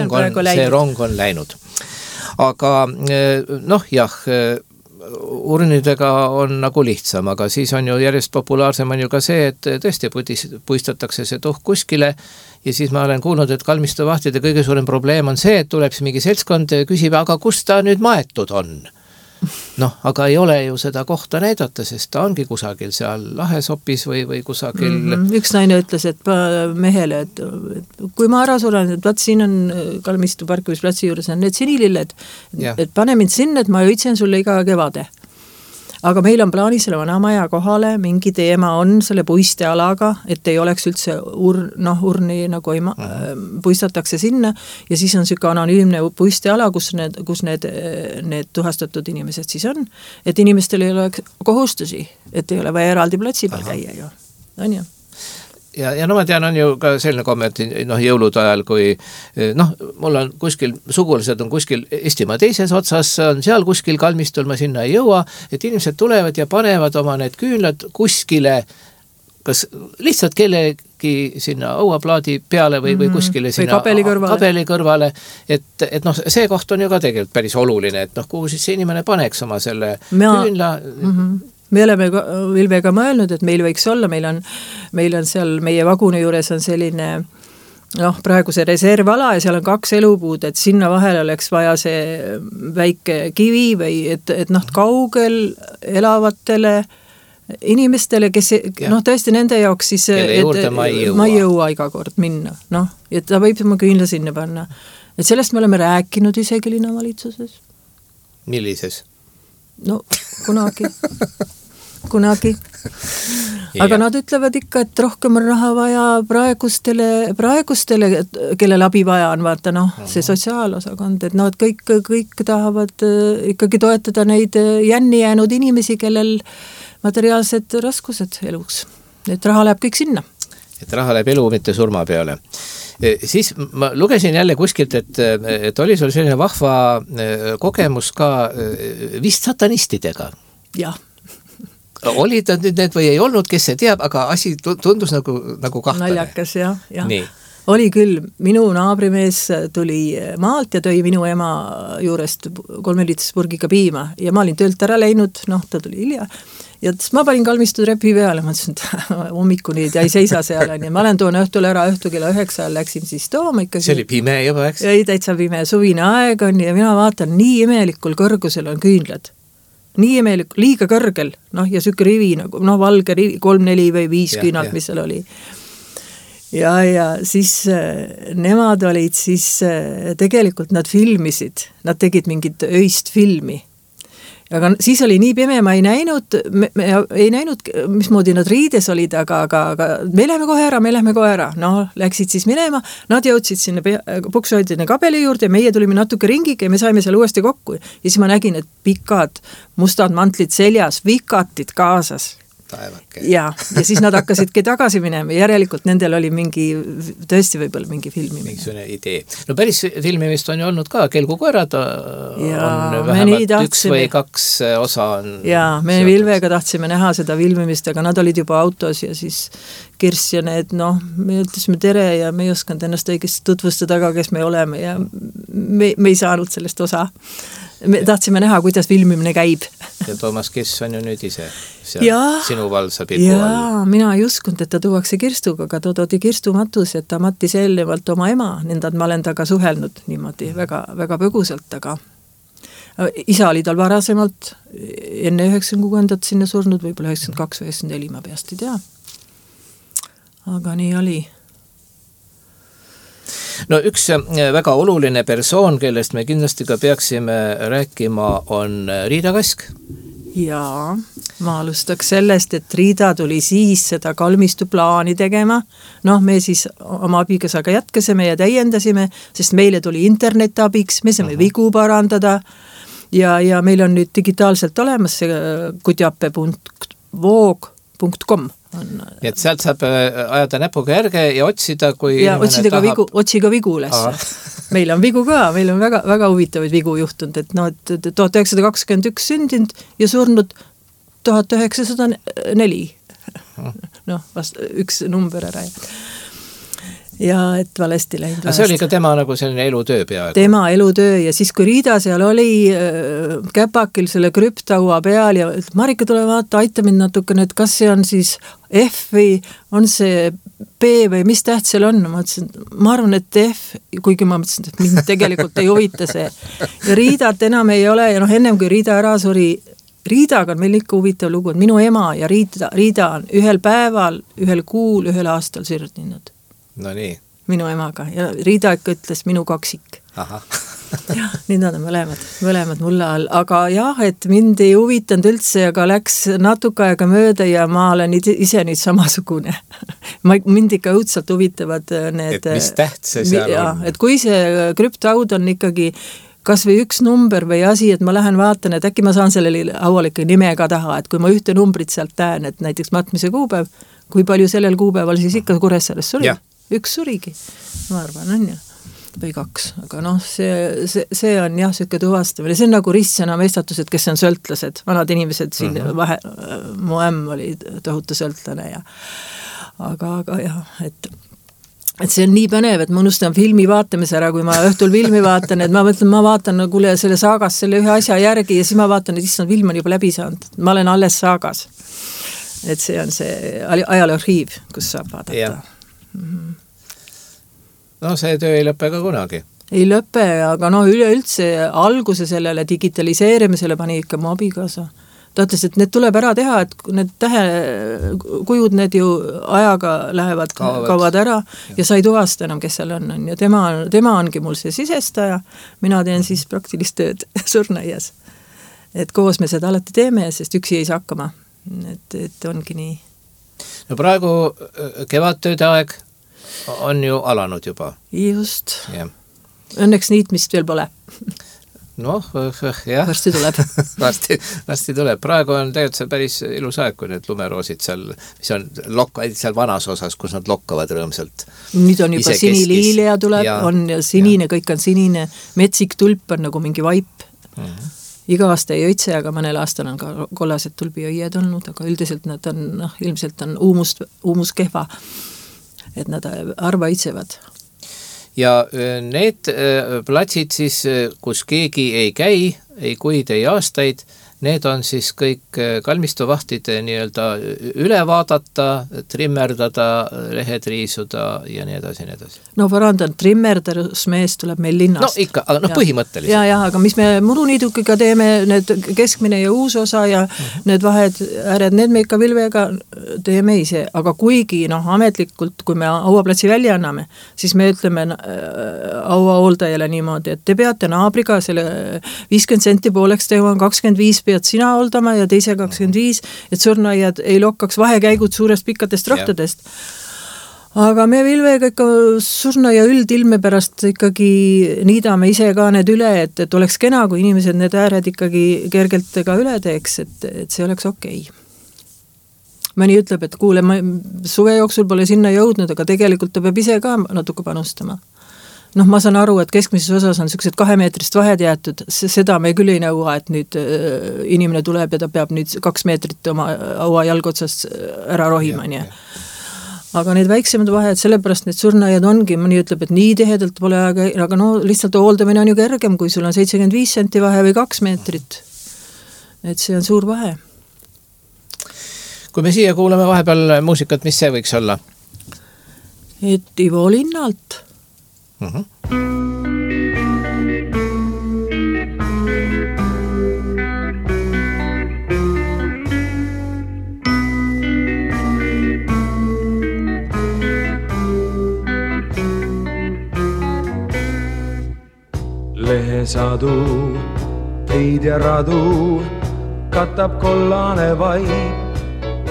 rong on läinud. Aga urnidega on nagu lihtsam, aga siis on ju järjest populaarsem on ju ka see, et tõesti puistatakse see tuhk kuskile ja siis ma olen kuulnud, et kalmistuvahtide kõige suurem probleem on see, et tuleb mingi seltskond ja küsib, aga kus ta nüüd maetud on? Aga ei ole ju seda kohta näidata, sest ta ongi kusagil seal lahesopis või kusagil... Üks naine ütles, et mehele, et kui ma ära suren, et vaat siin on kalmistu parkimisplatsi juures on need sinililled, et pane mind sinna, et ma õitsen sulle iga kevade. aga meil on plaanis selle vanamaja kohale, mingi teema on selle puistealaga, et ei oleks üldse urni nagu puistatakse sinna ja siis on selline anonüümne puisteala, kus need tuhastatud inimesed siis on, et inimestel ei ole kohustusi, et ei ole vaja eraldi platsi peal käia ju, on ju. Ja no ma tean, on ju ka selline komme, et jõulude ajal, kui mul on kuskil, sugulased on kuskil Eestimaa teises otsas, on seal kuskil kalmistul, ma sinna ei jõua, et inimesed tulevad ja panevad oma need küünlad kuskile, kas lihtsalt kellegi sinna õuaplaadi peale või kuskile sinna kabeli kõrvale, et see koht on ju ka tegelikult päris oluline, et kuhu siis see inimene paneks oma selle küünla. Me oleme Vilvega mõelnud, et meil võiks olla, meil on seal meie vaguni juures on selline praegu see reservala ja seal on 2 elupuud, et sinna vahel oleks vaja see väike kivi või et kaugel elavatele inimestele, kes tõesti nende jaoks siis, et ma ei jõua iga kord minna, et ta võib oma küünla sinna panna. Et sellest me oleme rääkinud isegi linnavalitsuses. Millises? Kunagi. Aga nad ütlevad ikka, et rohkem on raha vaja praegustele, kellel abi vaja on, vaata see sotsiaalosakond, et nad kõik tahavad ikkagi toetada neid jänni jäänud inimesi, kellel materiaalsed raskused eluks. Et raha läheb kõik sinna. Et raha läheb elu, mitte surma peale. Siis ma lugesin jälle kuskilt, et oli sul selline vahva kogemus ka vist satanistidega. Jah. Oli ta nüüd need või ei olnud, kes see teab, aga asi tundus nagu kahtlane. Naljakas, jah. Nii. Oli küll, minu naabrimees tuli maalt ja tõi minu ema juurest 3-liitrise purgiga piima ja ma olin töölt ära läinud, ta tuli hilja ja ma panin kalmistu trepi peale, ma ütlesin, et hommikuni ja ei seisa seal, ja ma olen toona õhtul ära, õhtu kella 9 läksin siis tooma ikkagi. See oli pime juba, eks? Ei, täitsa pime, suvine aeg on ja mina vaatan, nii imelikul kõrgusel on küünlad. Nii imelik, liiga kõrgel, ja süke rivi, valge rivi, 3-4 või 5 küünalt, mis seal oli. Ja siis nemad olid siis, tegelikult nad filmisid, nad tegid mingit öist filmi. Aga siis oli nii pime, ma ei näinud, mismoodi nad riides olid, aga me läheme kohe ära. Läksid siis minema, nad jõudsid sinna puksuhoidjane kabeli juurde ja meie tulime natuke ringiga ja me saime seal uuesti kokku. Ja siis ma nägin, et pikad mustad mantlid seljas, vikatid kaasas. Taevake. Ja siis nad hakkasidki tagasi minema. Järelikult nendel oli tõesti võib-olla mingi filmimine. Mingisugune idee. No päris filmimist on ju olnud ka, Kelgukoerad on vähemalt 1 või 2 osa on. Ja, me Vilvega tahtsime näha seda filmimist, aga nad olid juba autos ja siis Kirss ja need, me ütlesime tere ja me ei osanud ennast õigesti tutvustada, aga kes me oleme ja me ei saanud sellest osa. Me tahtsime näha, kuidas filmimine käib. Ja Toomas Kirss on ju nüüd ise seal sinu valsa pilgu all. Jaa, mina ei uskunud, et ta tuuakse Kirstuga, aga ta toodi Kirstu matus, et ta mattis eelnevalt oma ema, nendad ma olen taga suhelnud niimoodi väga, väga põgusalt, aga isa oli tal varasemalt enne 96. sinna surnud, võib-olla 92 või 94, ma peast ei tea. Aga nii oli. No üks väga oluline persoon, kellest me kindlasti ka peaksime rääkima, on Riida Kask. Jaa, ma alustaks sellest, et Riida tuli siis seda kalmistu plaani tegema. Me siis oma abikasaga jätkasime ja täiendasime, sest meile tuli internet abiks, me saime vigu parandada ja meil on nüüd digitaalselt olemas see kudjape.voog.com. Nii et sealt saab ajada näpuga järge ja otsida, kui ja otsi ka vigu üles. Meil on vigu ka, meil on väga, väga huvitavaid vigu juhtunud, et 1921 sündinud ja surnud 1904. Vast üks number ära. Ja et valesti läinud. See oli ka tema nagu selline elutöö peaaegu. Tema elutöö ja siis kui Riida seal oli käpakil selle krüptaua peal ja Marika, tule vaata, aita mind natukene, et kas see on siis F või on see B või mis täht seal on? Ma arvan, et F, kuigi ma mõtlesin, et mind tegelikult ei huvita see. Ja Riidat enam ei ole ja ennem kui Riida ära suri, Riidaga on meil ikka huvitav lugu, et minu ema ja Riida on ühel päeval, ühel kuul, ühel aastal sürdinud. No nii. Minu emaga ja Riida ikka ütles minu kaksik. Aha. jah, nüüd on mõlemad mulle all, aga jah, et mind ei huvitanud üldse, aga läks natuke aega mööda ja ma olen ise nüüd samasugune. Mind ikka õudselt huvitavad need... Et mis täht see seal on? Et kui see krüptaud on ikkagi kas või üks number või asi, et ma lähen vaatan, et äkki ma saan sellele aualike nime ka taha, et kui ma ühte numbrit sealt näen, et näiteks matmise kuupäev, kui palju sellel kuupäeval siis ikka Kuressaares suri? Üks surigi, ma arvan, on ju, või 2, aga noh, see on jah, selline tuvastamine, see on nagu ristsõna mestatused, kes on sõltlased, vanad inimesed siin vahe, mu ämm oli tohutu sõltlane ja aga jah, et see on nii põnev, et ma unustan filmi vaatamise ära, kui ma õhtul filmi vaatan, et ma mõtlen, ma vaatan kuule selle saagas selle ühe asja järgi ja siis ma vaatan, et issand, film on juba läbi saanud. Ma olen alles saagas. Et see on see ajalooarhiiv, kus saab vaadata. No see töö ei lõpe ka kunagi. Ei lõpe, aga no üleüldse alguse sellele digitaliseerimisele pani ikka mu abikaasa. Ta ütles, et need tuleb ära teha, et need tähekujud, need ju ajaga lähevad, kaovad ära ja sa ei tuvasta enam, kes seal on. Ja tema ongi mul see sisestaja, mina teen siis praktilist tööd surnuaias. Et koos me seda alati teeme, sest üksi ei saa hakkama. Et ongi nii. No praegu kevadtööde aeg on ju alanud juba. Just. Yeah. Õnneks niitmist veel pole. Noh, jah. Varsti tuleb. varsti tuleb. Praegu on tegelikult see päris ilus aeg, kui need lumeroosid seal, mis on seal vanas osas, kus nad lokkavad rõõmsalt. Nüüd on juba siniliilea tuleb, on sinine, kõik on sinine. Metsik tulp on nagu mingi vaip. Iga aasta ei õitse, aga mõnel aastal on ka kollased tulbiõied olnud, aga üldiselt nad on, ilmselt on uumus kehva, et nad harva õitsevad. Ja need platsid siis, kus keegi ei käi, ei kuid, ei aastaid, need on siis kõik kalmistuvahtide nii-öelda üle vaadata, trimmerdada, lehed riisuda ja nii edasi, nii edasi. No varandan, trimmerdusmees tuleb meil linnast. No ikka, aga põhimõtteliselt. Ja, aga mis me muruniidukiga teeme, need keskmine ja uus osa ja need vahed ääred, need me ikka Vilvega teeme ise, aga kuigi ametlikult, kui me hauaplatsi välja anname, siis me ütleme hauahooldajale niimoodi, et te peate naabriga selle 50 senti pooleks teema 25 pead sina hooldama ja teise 25, et surnuaiad ei lokkaks vahekäigud suurest pikkadest rohtadest. Aga me Vilvega ikka surnuaia üldilme pärast ikkagi niidame ise ka need üle, et oleks kena, kui inimesed need ääred ikkagi kergelt ka üle teeks, et see oleks okei. Mõni ütleb, et kuule, ma suve jooksul pole sinna jõudnud, aga tegelikult ta peab ise ka natuke panustama. Ma saan aru, et keskmises osas on sellised 2 meetrist vahed jäetud, seda me küll ei nõua, et nüüd inimene tuleb ja ta peab nüüd 2 meetrit oma haua jalgotsast ära rohima. Aga need väiksemad vahed, sellepärast need surnuaiad ongi, mõni ütleb, et nii tihedalt pole, aga lihtsalt hooldamine on ju kergem, kui sul on 75 senti vahe või 2 meetrit. Et see on suur vahe. Kui me siia kuuleme vahepeal muusikat, mis see võiks olla? Et Ivo Linnalt. Lehesadu, teid ja radu katab kollane vaip.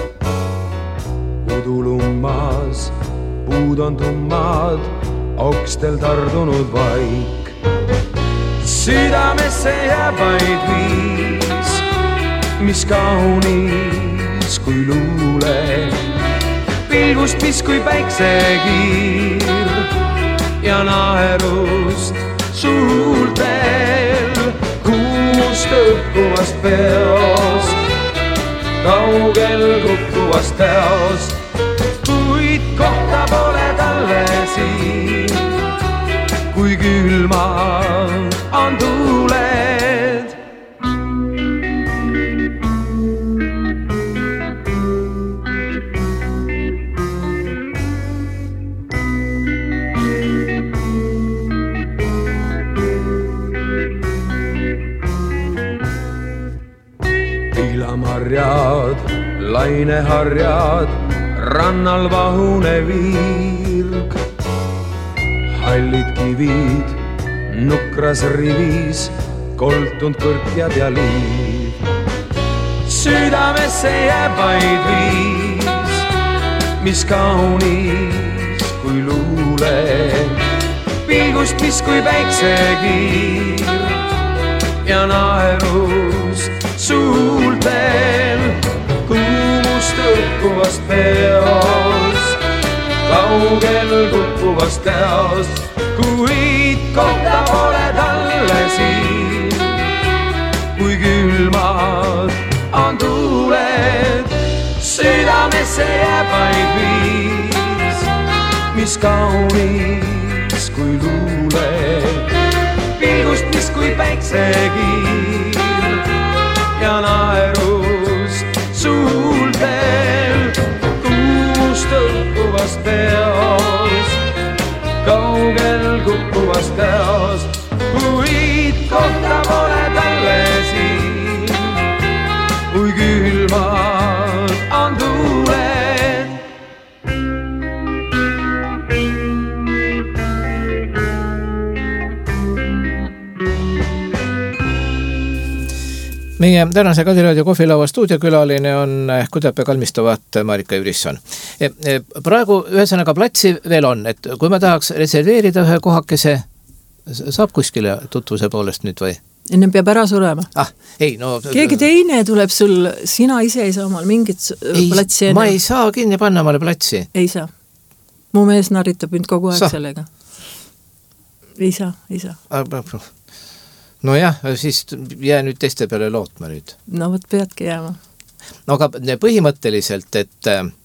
Udulummas, puud on tummad, okstel tardunud vaik. Südamesse jääb vaid viis, mis kaunis kui luule. Pilgust mis kui päiksekiir ja naerust suultel. Kuumust õppuvast peost, kaugel kukkuvast teost. Kuid kohta pole talle siin, kui külmad on tuuled. Piilamarjad, laineharjad, rannal vahune virg. Hallid kivid, nukras rivis koltunud kõrkjad ja liiv. Südamesse jääb vaid viis, mis kaunis kui luule, pilgust, mis kui päiksekiir ja naerust suultel, kuumust õhkuvast peost, kaugel kukkuvast teost, kuid kohta pole talle siin, kui külmad on tuuled. Südamesse jääb vaid viis, mis kaunis kui luule, pilgust, mis kui päiksekiir ja naerust suultel, kuumust õhkuvast peost, kaugel kukkuvast teost, kuid kohta pole talle siin, kui külmad on tuuled. Meie tänase Kadiraadio kohvilaua stuudiokülaline on Kudepea kalmistu vaat Marika Jürisson. Praegu ühesõnaga platsi veel on, et kui ma tahaks reserveerida ühe kohakese, saab kuskile tutvuse poolest nüüd või? Ennem peab ära surema. Ei, no... Keegi teine tuleb sul, sina ise ei saa omal mingit platsi enne. Ma ei saa kinni panna omale platsi. Ei saa. Mu mees narritab mind kogu aeg sellega. Ei saa. No jah, siis jää nüüd teiste peale lootma nüüd. No võt peadki jääma. No aga põhimõtteliselt, et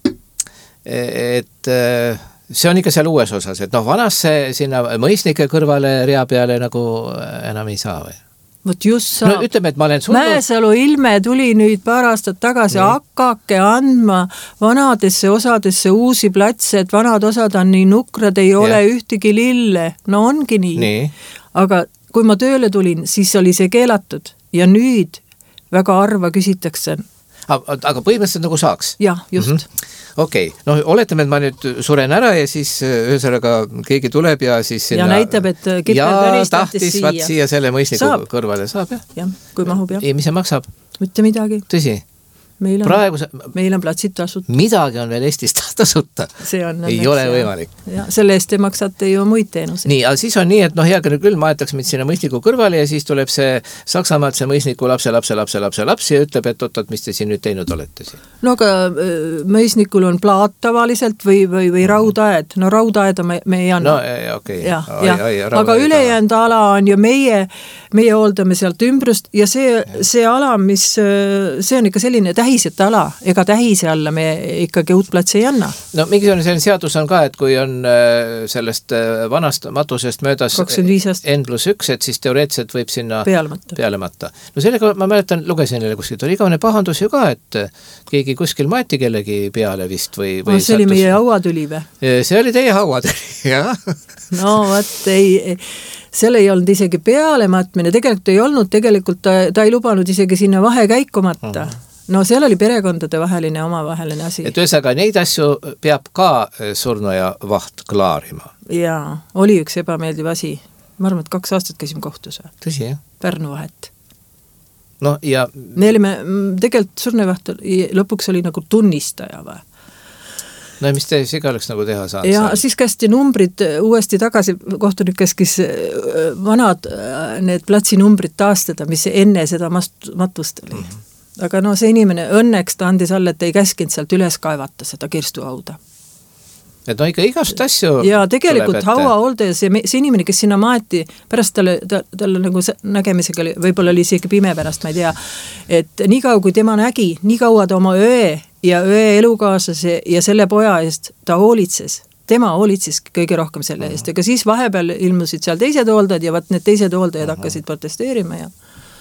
see on ikka seal uues osas, et vanas sinna mõisnike kõrvale rea peale nagu enam ei saa või? Võt just saab. No ütleme, et ma olen surnud. Mäesalu ilme tuli nüüd paar aastat tagasi hakake andma vanadesse osadesse uusi platse, et vanad osad on nii nukrad, ei ole ühtegi lille. No ongi nii. Aga kui ma tööle tulin, siis oli see keelatud ja nüüd väga harva küsitakse. Aga põhimõtteliselt nagu saaks? Jah, just. Okei, no oletame, et ma nüüd suren ära ja siis ühesõnaga keegi tuleb ja siis sinna... Ja näitab, et tahtis vaat siia selle mõisniku kõrvale. Saab, jah? Jah, kui mahub, jah. Ei, mis see maksab? Mitte midagi. Tõsi? Meil on platsid tasuta. Midagi on veel Eestis tasuta. Ei ole võimalik. Ja, selle eest te maksate ju muid teenuseid. Nii, aga siis on nii, et heakene küll maetaks mind sinna mõisniku kõrvale ja siis tuleb see Saksamaalt see mõisniku lapse ja ütleb, et oot, mis te siin nüüd teinud olete siin. No aga mõisnikul on plaat tavaliselt või raudaed. No raudaeda me ei anna. No, okei. Aga ülejäänud ala on ju meie hooldame sealt ümbrust ja see ala, mis see on ikka selline tähiseta ala, ega tähise alla me ikkagi uut platsi ei anna. No mingisugune selline seadus on ka, et kui on sellest vanast matusest möödas N+1, et siis teoreetselt võib sinna pealemata. No sellega ma mäletan, lugesin neile kuskilt, oli igavene pahandus ju ka, et keegi kuskil maeti kellegi peale vist või see oli meie hauatüli või? See oli teie hauatüli, jah. No võt, seal ei olnud isegi pealematmine, tegelikult ta ei lubanud isegi sinna vahekäikumata. No seal oli perekondade omavaheline asi. Et ühesõnaga neid asju peab ka surnuja vaht klaarima. Jaa, oli üks ebameeldiv asi. Ma arvan, et 2 aastat käisime kohtus. Tõsi, jah? Pärnu vahet. No ja... Me olime, tegelikult surnuvaht lõpuks oli nagu tunnistaja või? No mis te siis iga oleks nagu teha saanud? Ja siis kästi numbrid uuesti tagasi, kohtunik käskis vanad need platsinumbrid taastada, mis enne seda matust oli. Aga no see inimene õnneks ta andis alla, et ei käskinud sealt üles kaevata seda kirstuhauda. Et no ikka igast asju ja tegelikult hauahoolde ja see inimene, kes sinna maeti, pärast talle nagu nägemisega oli, võib-olla oli isegi pime pärast, ma ei tea, et nii kaua kui tema nägi, nii kaua ta oma öö ja öö elukaaslase ja selle poja eest ta hoolitses. Tema hoolitseski kõige rohkem selle eest, aga siis vahepeal ilmusid seal teised hooldajad ja vaat need teised hooldajad hakkasid protesteerima ja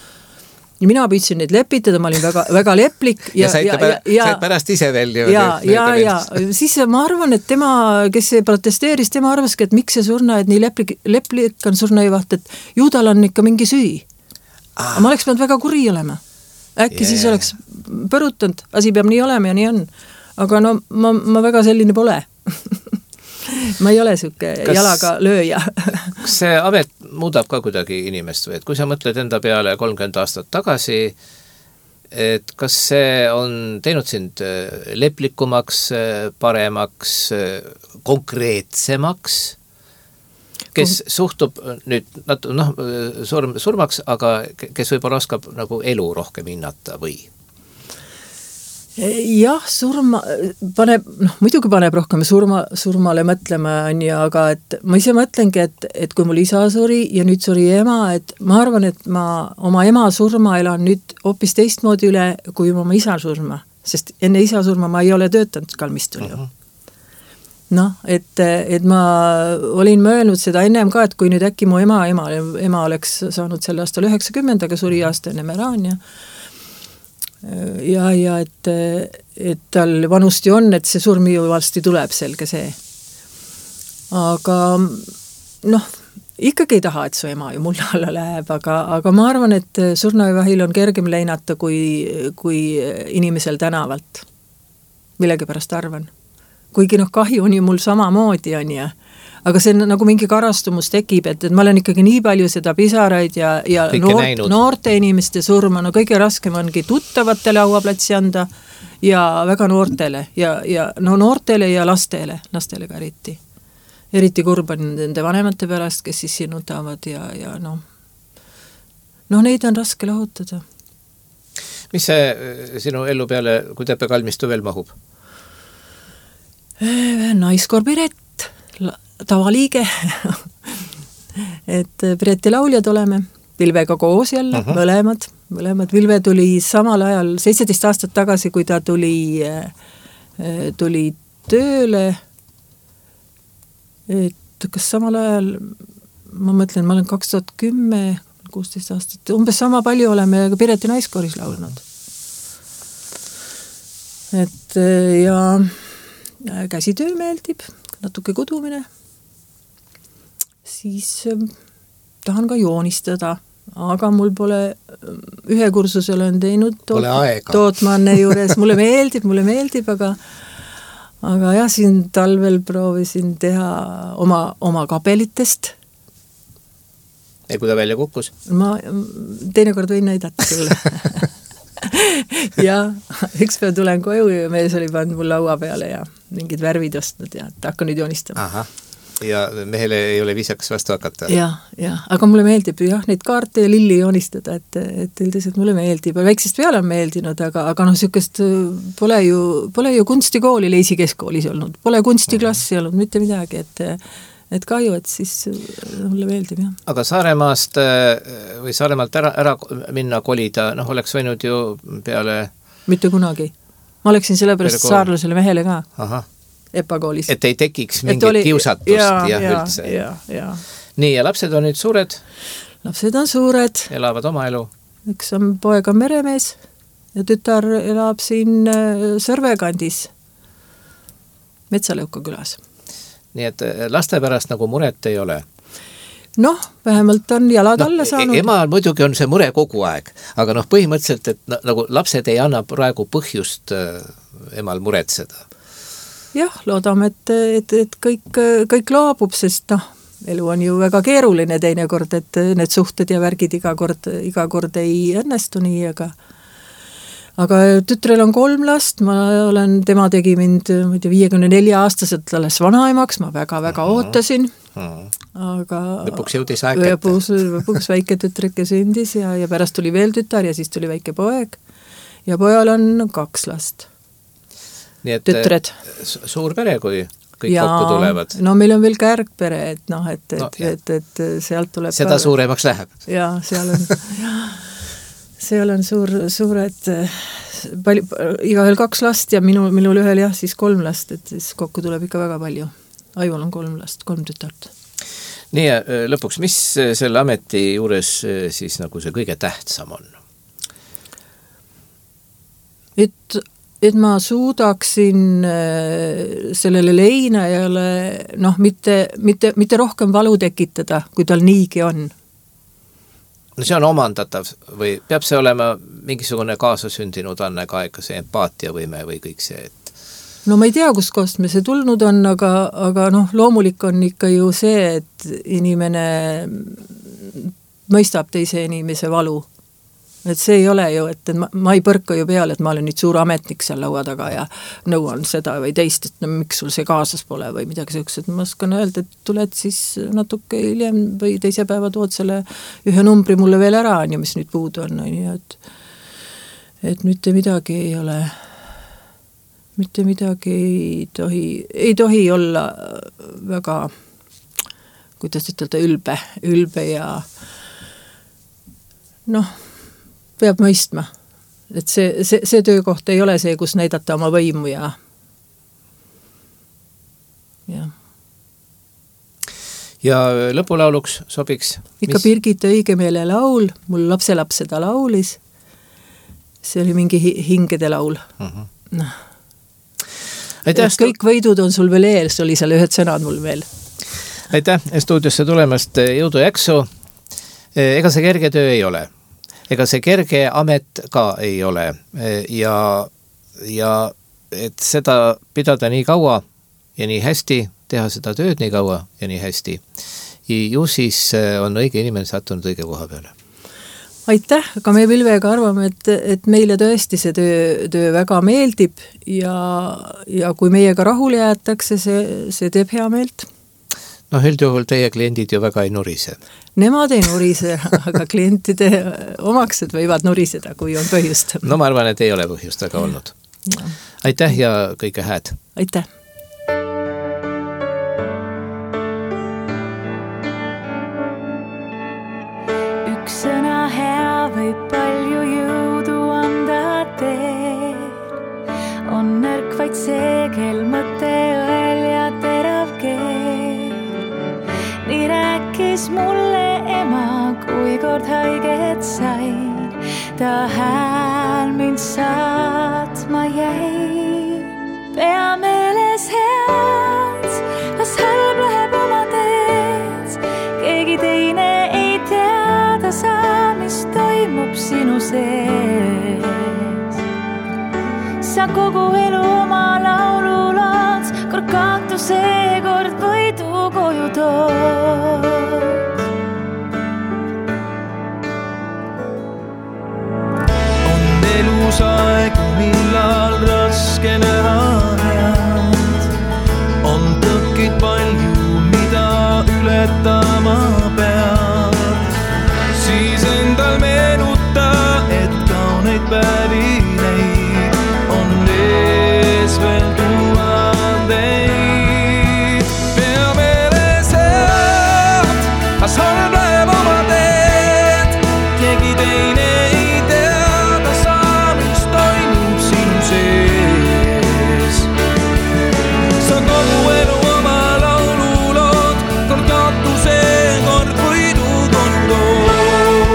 mina püüdsin neid lepitada, ma olin väga, väga leplik. Ja said pärast ise veel ju. Ja. Siis ma arvan, et tema, kes protesteeris, tema arvaski, et miks see surnaid nii leplik on surnajuvaht, et ju tal on ikka mingi süü. Ma oleks pidanud väga kuri olema. Äkki siis oleks põrutanud, asi peab nii olema ja nii on. Aga no ma väga selline pole. Ma ei ole siuke jalaga lööja. Kas see muudab ka kuidagi inimest või, et kui sa mõtled enda peale 30 aastat tagasi, et kas see on teinud sind leplikumaks, paremaks, konkreetsemaks, kes suhtub nüüd surmaks, aga kes võib-olla oskab nagu elu rohkem hinnata või? Jah, surma paneb, muidugi paneb rohkem surmale mõtlema, aga et ma ise mõtlengi, et kui mul isa suri ja nüüd suri ema, et ma arvan, et ma oma ema surma elan nüüd hoopis teistmoodi üle kui oma isa surma, sest enne isa surma ma ei ole töötanud kalmistul ju. Et ma olin mõelnud seda ennem ka, et kui nüüd äkki mu ema oleks saanud selle aastal 90, aga suri aasta enne ära ja et tal vanusti on, et see surm ju varsti tuleb, selge see. Aga ikkagi ei taha, et su ema ju mulle alla läheb, aga ma arvan, et surnuaevahil on kergem leinata kui inimesel tänavalt. Millegipärast arvan. Kuigi kahju on ju mul samamoodi on ja aga see nagu mingi karastumus tekib, et ma olen ikkagi nii palju seda pisaraid ja noorte inimeste surma, kõige raskem ongi tuttavatele auaplatsi anda ja väga noortele ja noortele ja lastele ka eriti. Eriti kurb on nende vanemate pärast, kes siis sinutavad ja neid on raske lahutada. Mis see sinu ellu peale, kui Tepe kalmistu veel mahub? Naiskoor Piret, tavaliige, et Pireti lauljad oleme, Vilvega koos jälle, mõlemad. Vilve tuli samal ajal, 17 aastat tagasi, kui ta tuli tööle, et kas samal ajal, ma mõtlen, ma olen 2010, 16 aastat, umbes sama palju oleme Pireti naiskooris laulnud. Et ja käsitöö meeldib, natuke kudumine, siis tahan ka joonistada, aga mul pole ühe kursusel olen teinud Tootmanne juures, mulle meeldib, aga jah, siin talvel proovisin teha oma kapelitest. Ja kui ta välja kukkus? Ma teinekord võin näidata sulle. Ja üks päev tulen koju ja mees oli pannud mul laua peale ja mingid värvid ostnud ja hakka nüüd joonistama. Aha. Ja mehele ei ole viisakas vastu hakata? Ja, aga mulle meeldib neid kaarte ja lilli joonistada, et üldiselt mulle meeldib. Väiksest peale on meeldinud, aga sükest pole ju kunstikooli Leisi keskkoolis olnud. Pole kunstiklassi olnud, mitte midagi, et kahju, et siis mulle meeldib, jah. Aga Saaremaast või Saaremaalt ära minna kolida, oleks võinud ju peale... Mitte kunagi. Ma oleksin sellepärast saarlasele mehele ka. Aha. EPA-koolis. Et ei tekiks mingit kiusatust ja üldse. Ja. Nii, ja lapsed on nüüd suured? Lapsed on suured. Elavad oma elu? Üks on poeg on meremees ja tütar elab siin Sõrvekandis Metsalõuka külas. Nii et laste pärast nagu muret ei ole? Vähemalt on jalad alla saanud. Emal muidugi on see mure kogu aeg, aga põhimõtteliselt, et nagu lapsed ei anna praegu põhjust emal muretseda. Jah, loodame, et kõik loobub, sest elu on ju väga keeruline teinekord, et need suhted ja värgid iga kord ei õnnestu nii, aga tütrel on 3 last, tema tegi mind 54-aastaselt alles vanaemaks, ma väga-väga ootasin, aga lõpuks jõudis aeg kätte. Lõpuks väike tütrike sündis ja pärast tuli veel tütar ja siis tuli väike poeg ja pojal on 2 last. Nii et tütred. Suur pere, kui kõik kokku tulevad. Meil on veel kärgpere, et sealt tuleb... Seda suuremaks läheb. Ja, seal on suured, igahel 2 last ja minul ühel siis 3 last, et siis kokku tuleb ikka väga palju. Aivul on 3 last, 3 tütart. Nii ja lõpuks, mis selle ameti juures siis nagu see kõige tähtsam on? Et ma suudaksin sellele leinajale mitte rohkem valu tekitada, kui tal niigi on. See on omandatav või peab see olema mingisugune kaasasündinud annega aega, see empaatiavõime või kõik see, et... ma ei tea, kuskohast me see tulnud on, aga loomulik on ikka ju see, et inimene mõistab teise inimese valu. Et see ei ole ju, et ma ei põrka ju peale, et ma olen nüüd suur ametnik seal laua taga ja nõuan seda või teist, et no, miks sul see kaasas pole või midagi selleks, et ma oskan öelda, et tuled siis natuke hiljem või teise päeva tood selle ühe numbri mulle veel ära, mis nüüd puudu on, et mitte midagi ei ole, mitte midagi ei tohi olla väga, kuidas ütelda, ülbe ja noh, peab mõistma, et see töökoht ei ole see, kus näidata oma võimu ja. Ja lõpulauluks sobiks? Ikka Birgita Õigemeele laul, mul lapselaps seda laulis. See oli mingi hingede laul. Aitäh, kõik võidud on sul veel ees, oli seal ühed sõnad mul veel. Aitäh stuudiosse tulemast, jõudu jaksu. Ega see kerge töö ei ole. Ega see kerge amet ka ei ole ja et seda pidada nii kaua ja nii hästi, teha seda tööd nii kaua ja nii hästi. Ju siis on õige inimene sattunud õige koha peale. Aitäh, aga me Pilvega arvame, et meile tõesti see töö väga meeldib ja kui meiega rahule jäetakse, see teeb hea meelt. No üldjuhul teie kliendid ju väga ei nurise. Nemad ei nurise, aga klientide omaksed võivad nuriseda, kui on põhjust. No ma arvan, et ei ole põhjust aga olnud. Ja. Aitäh ja kõike hääd. Aitäh. Üks sõna hea võib palju jõudu anda teel. On nõrk vaid see, kel mõte õel ja terav keel. Nii rääkis mulle ema, kui kord haiget sain. Ta hääl mind saatma jäi. Pea meeles head, las halb läheb oma teed. Keegi teine ei teada saa, mis toimub sinu sees. Sa kogu elu oma laulu laad, kord kaotu seekord võidu koju tood. On elus aeg, millal raske näha head. On tõkkid palju, mida ületama peab. Siis endal meenuta, et kauneid päevi neid on ees veel tuhandeid. Las halb läheb oma teed, keegi teine ei teada saa, mis toimub sinu sees. Sa kogu elu oma laululood, kord kaotuse, kord võidu kontood.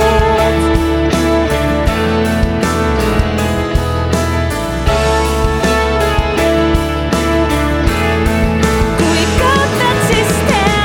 Kui kaotad, siis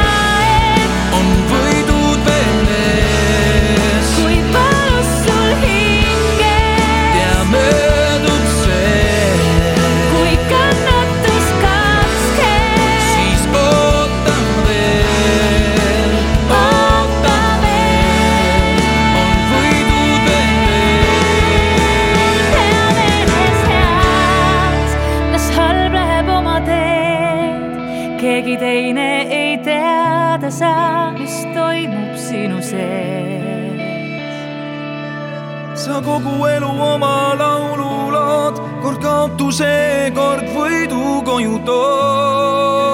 keegi teine ei teada saa, mis toimub sinu sees. Sa kogu elu oma laululood, kord kaotuse, kord võidu koju tood.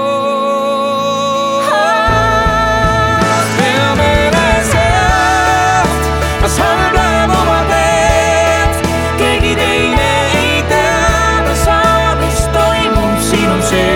Pea meeles head, las halb läheb oma teed, keegi teine ei teada saa, mis toimub sinu sees.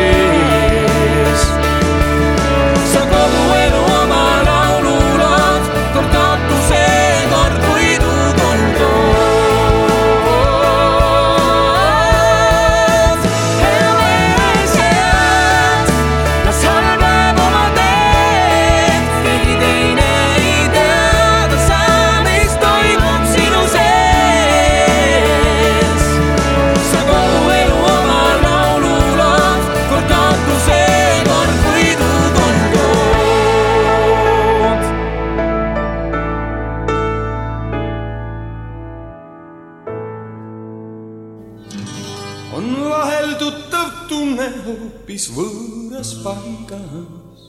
on vahel tuttav tunne hoopis võõras paigas.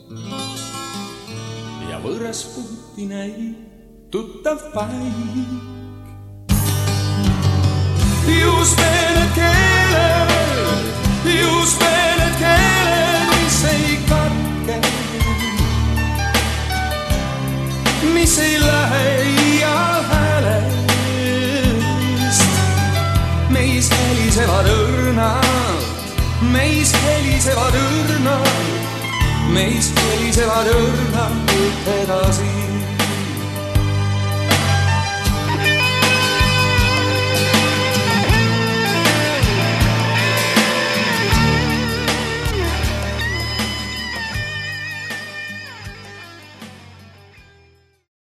Ja võõras puuti näib tuttav paik. Just need keeled, mis ei katke, mis ei lähe iial häälest. Meis helisevad õrnad, meis helisevad õrnad, meis helisevad õrnad edasi.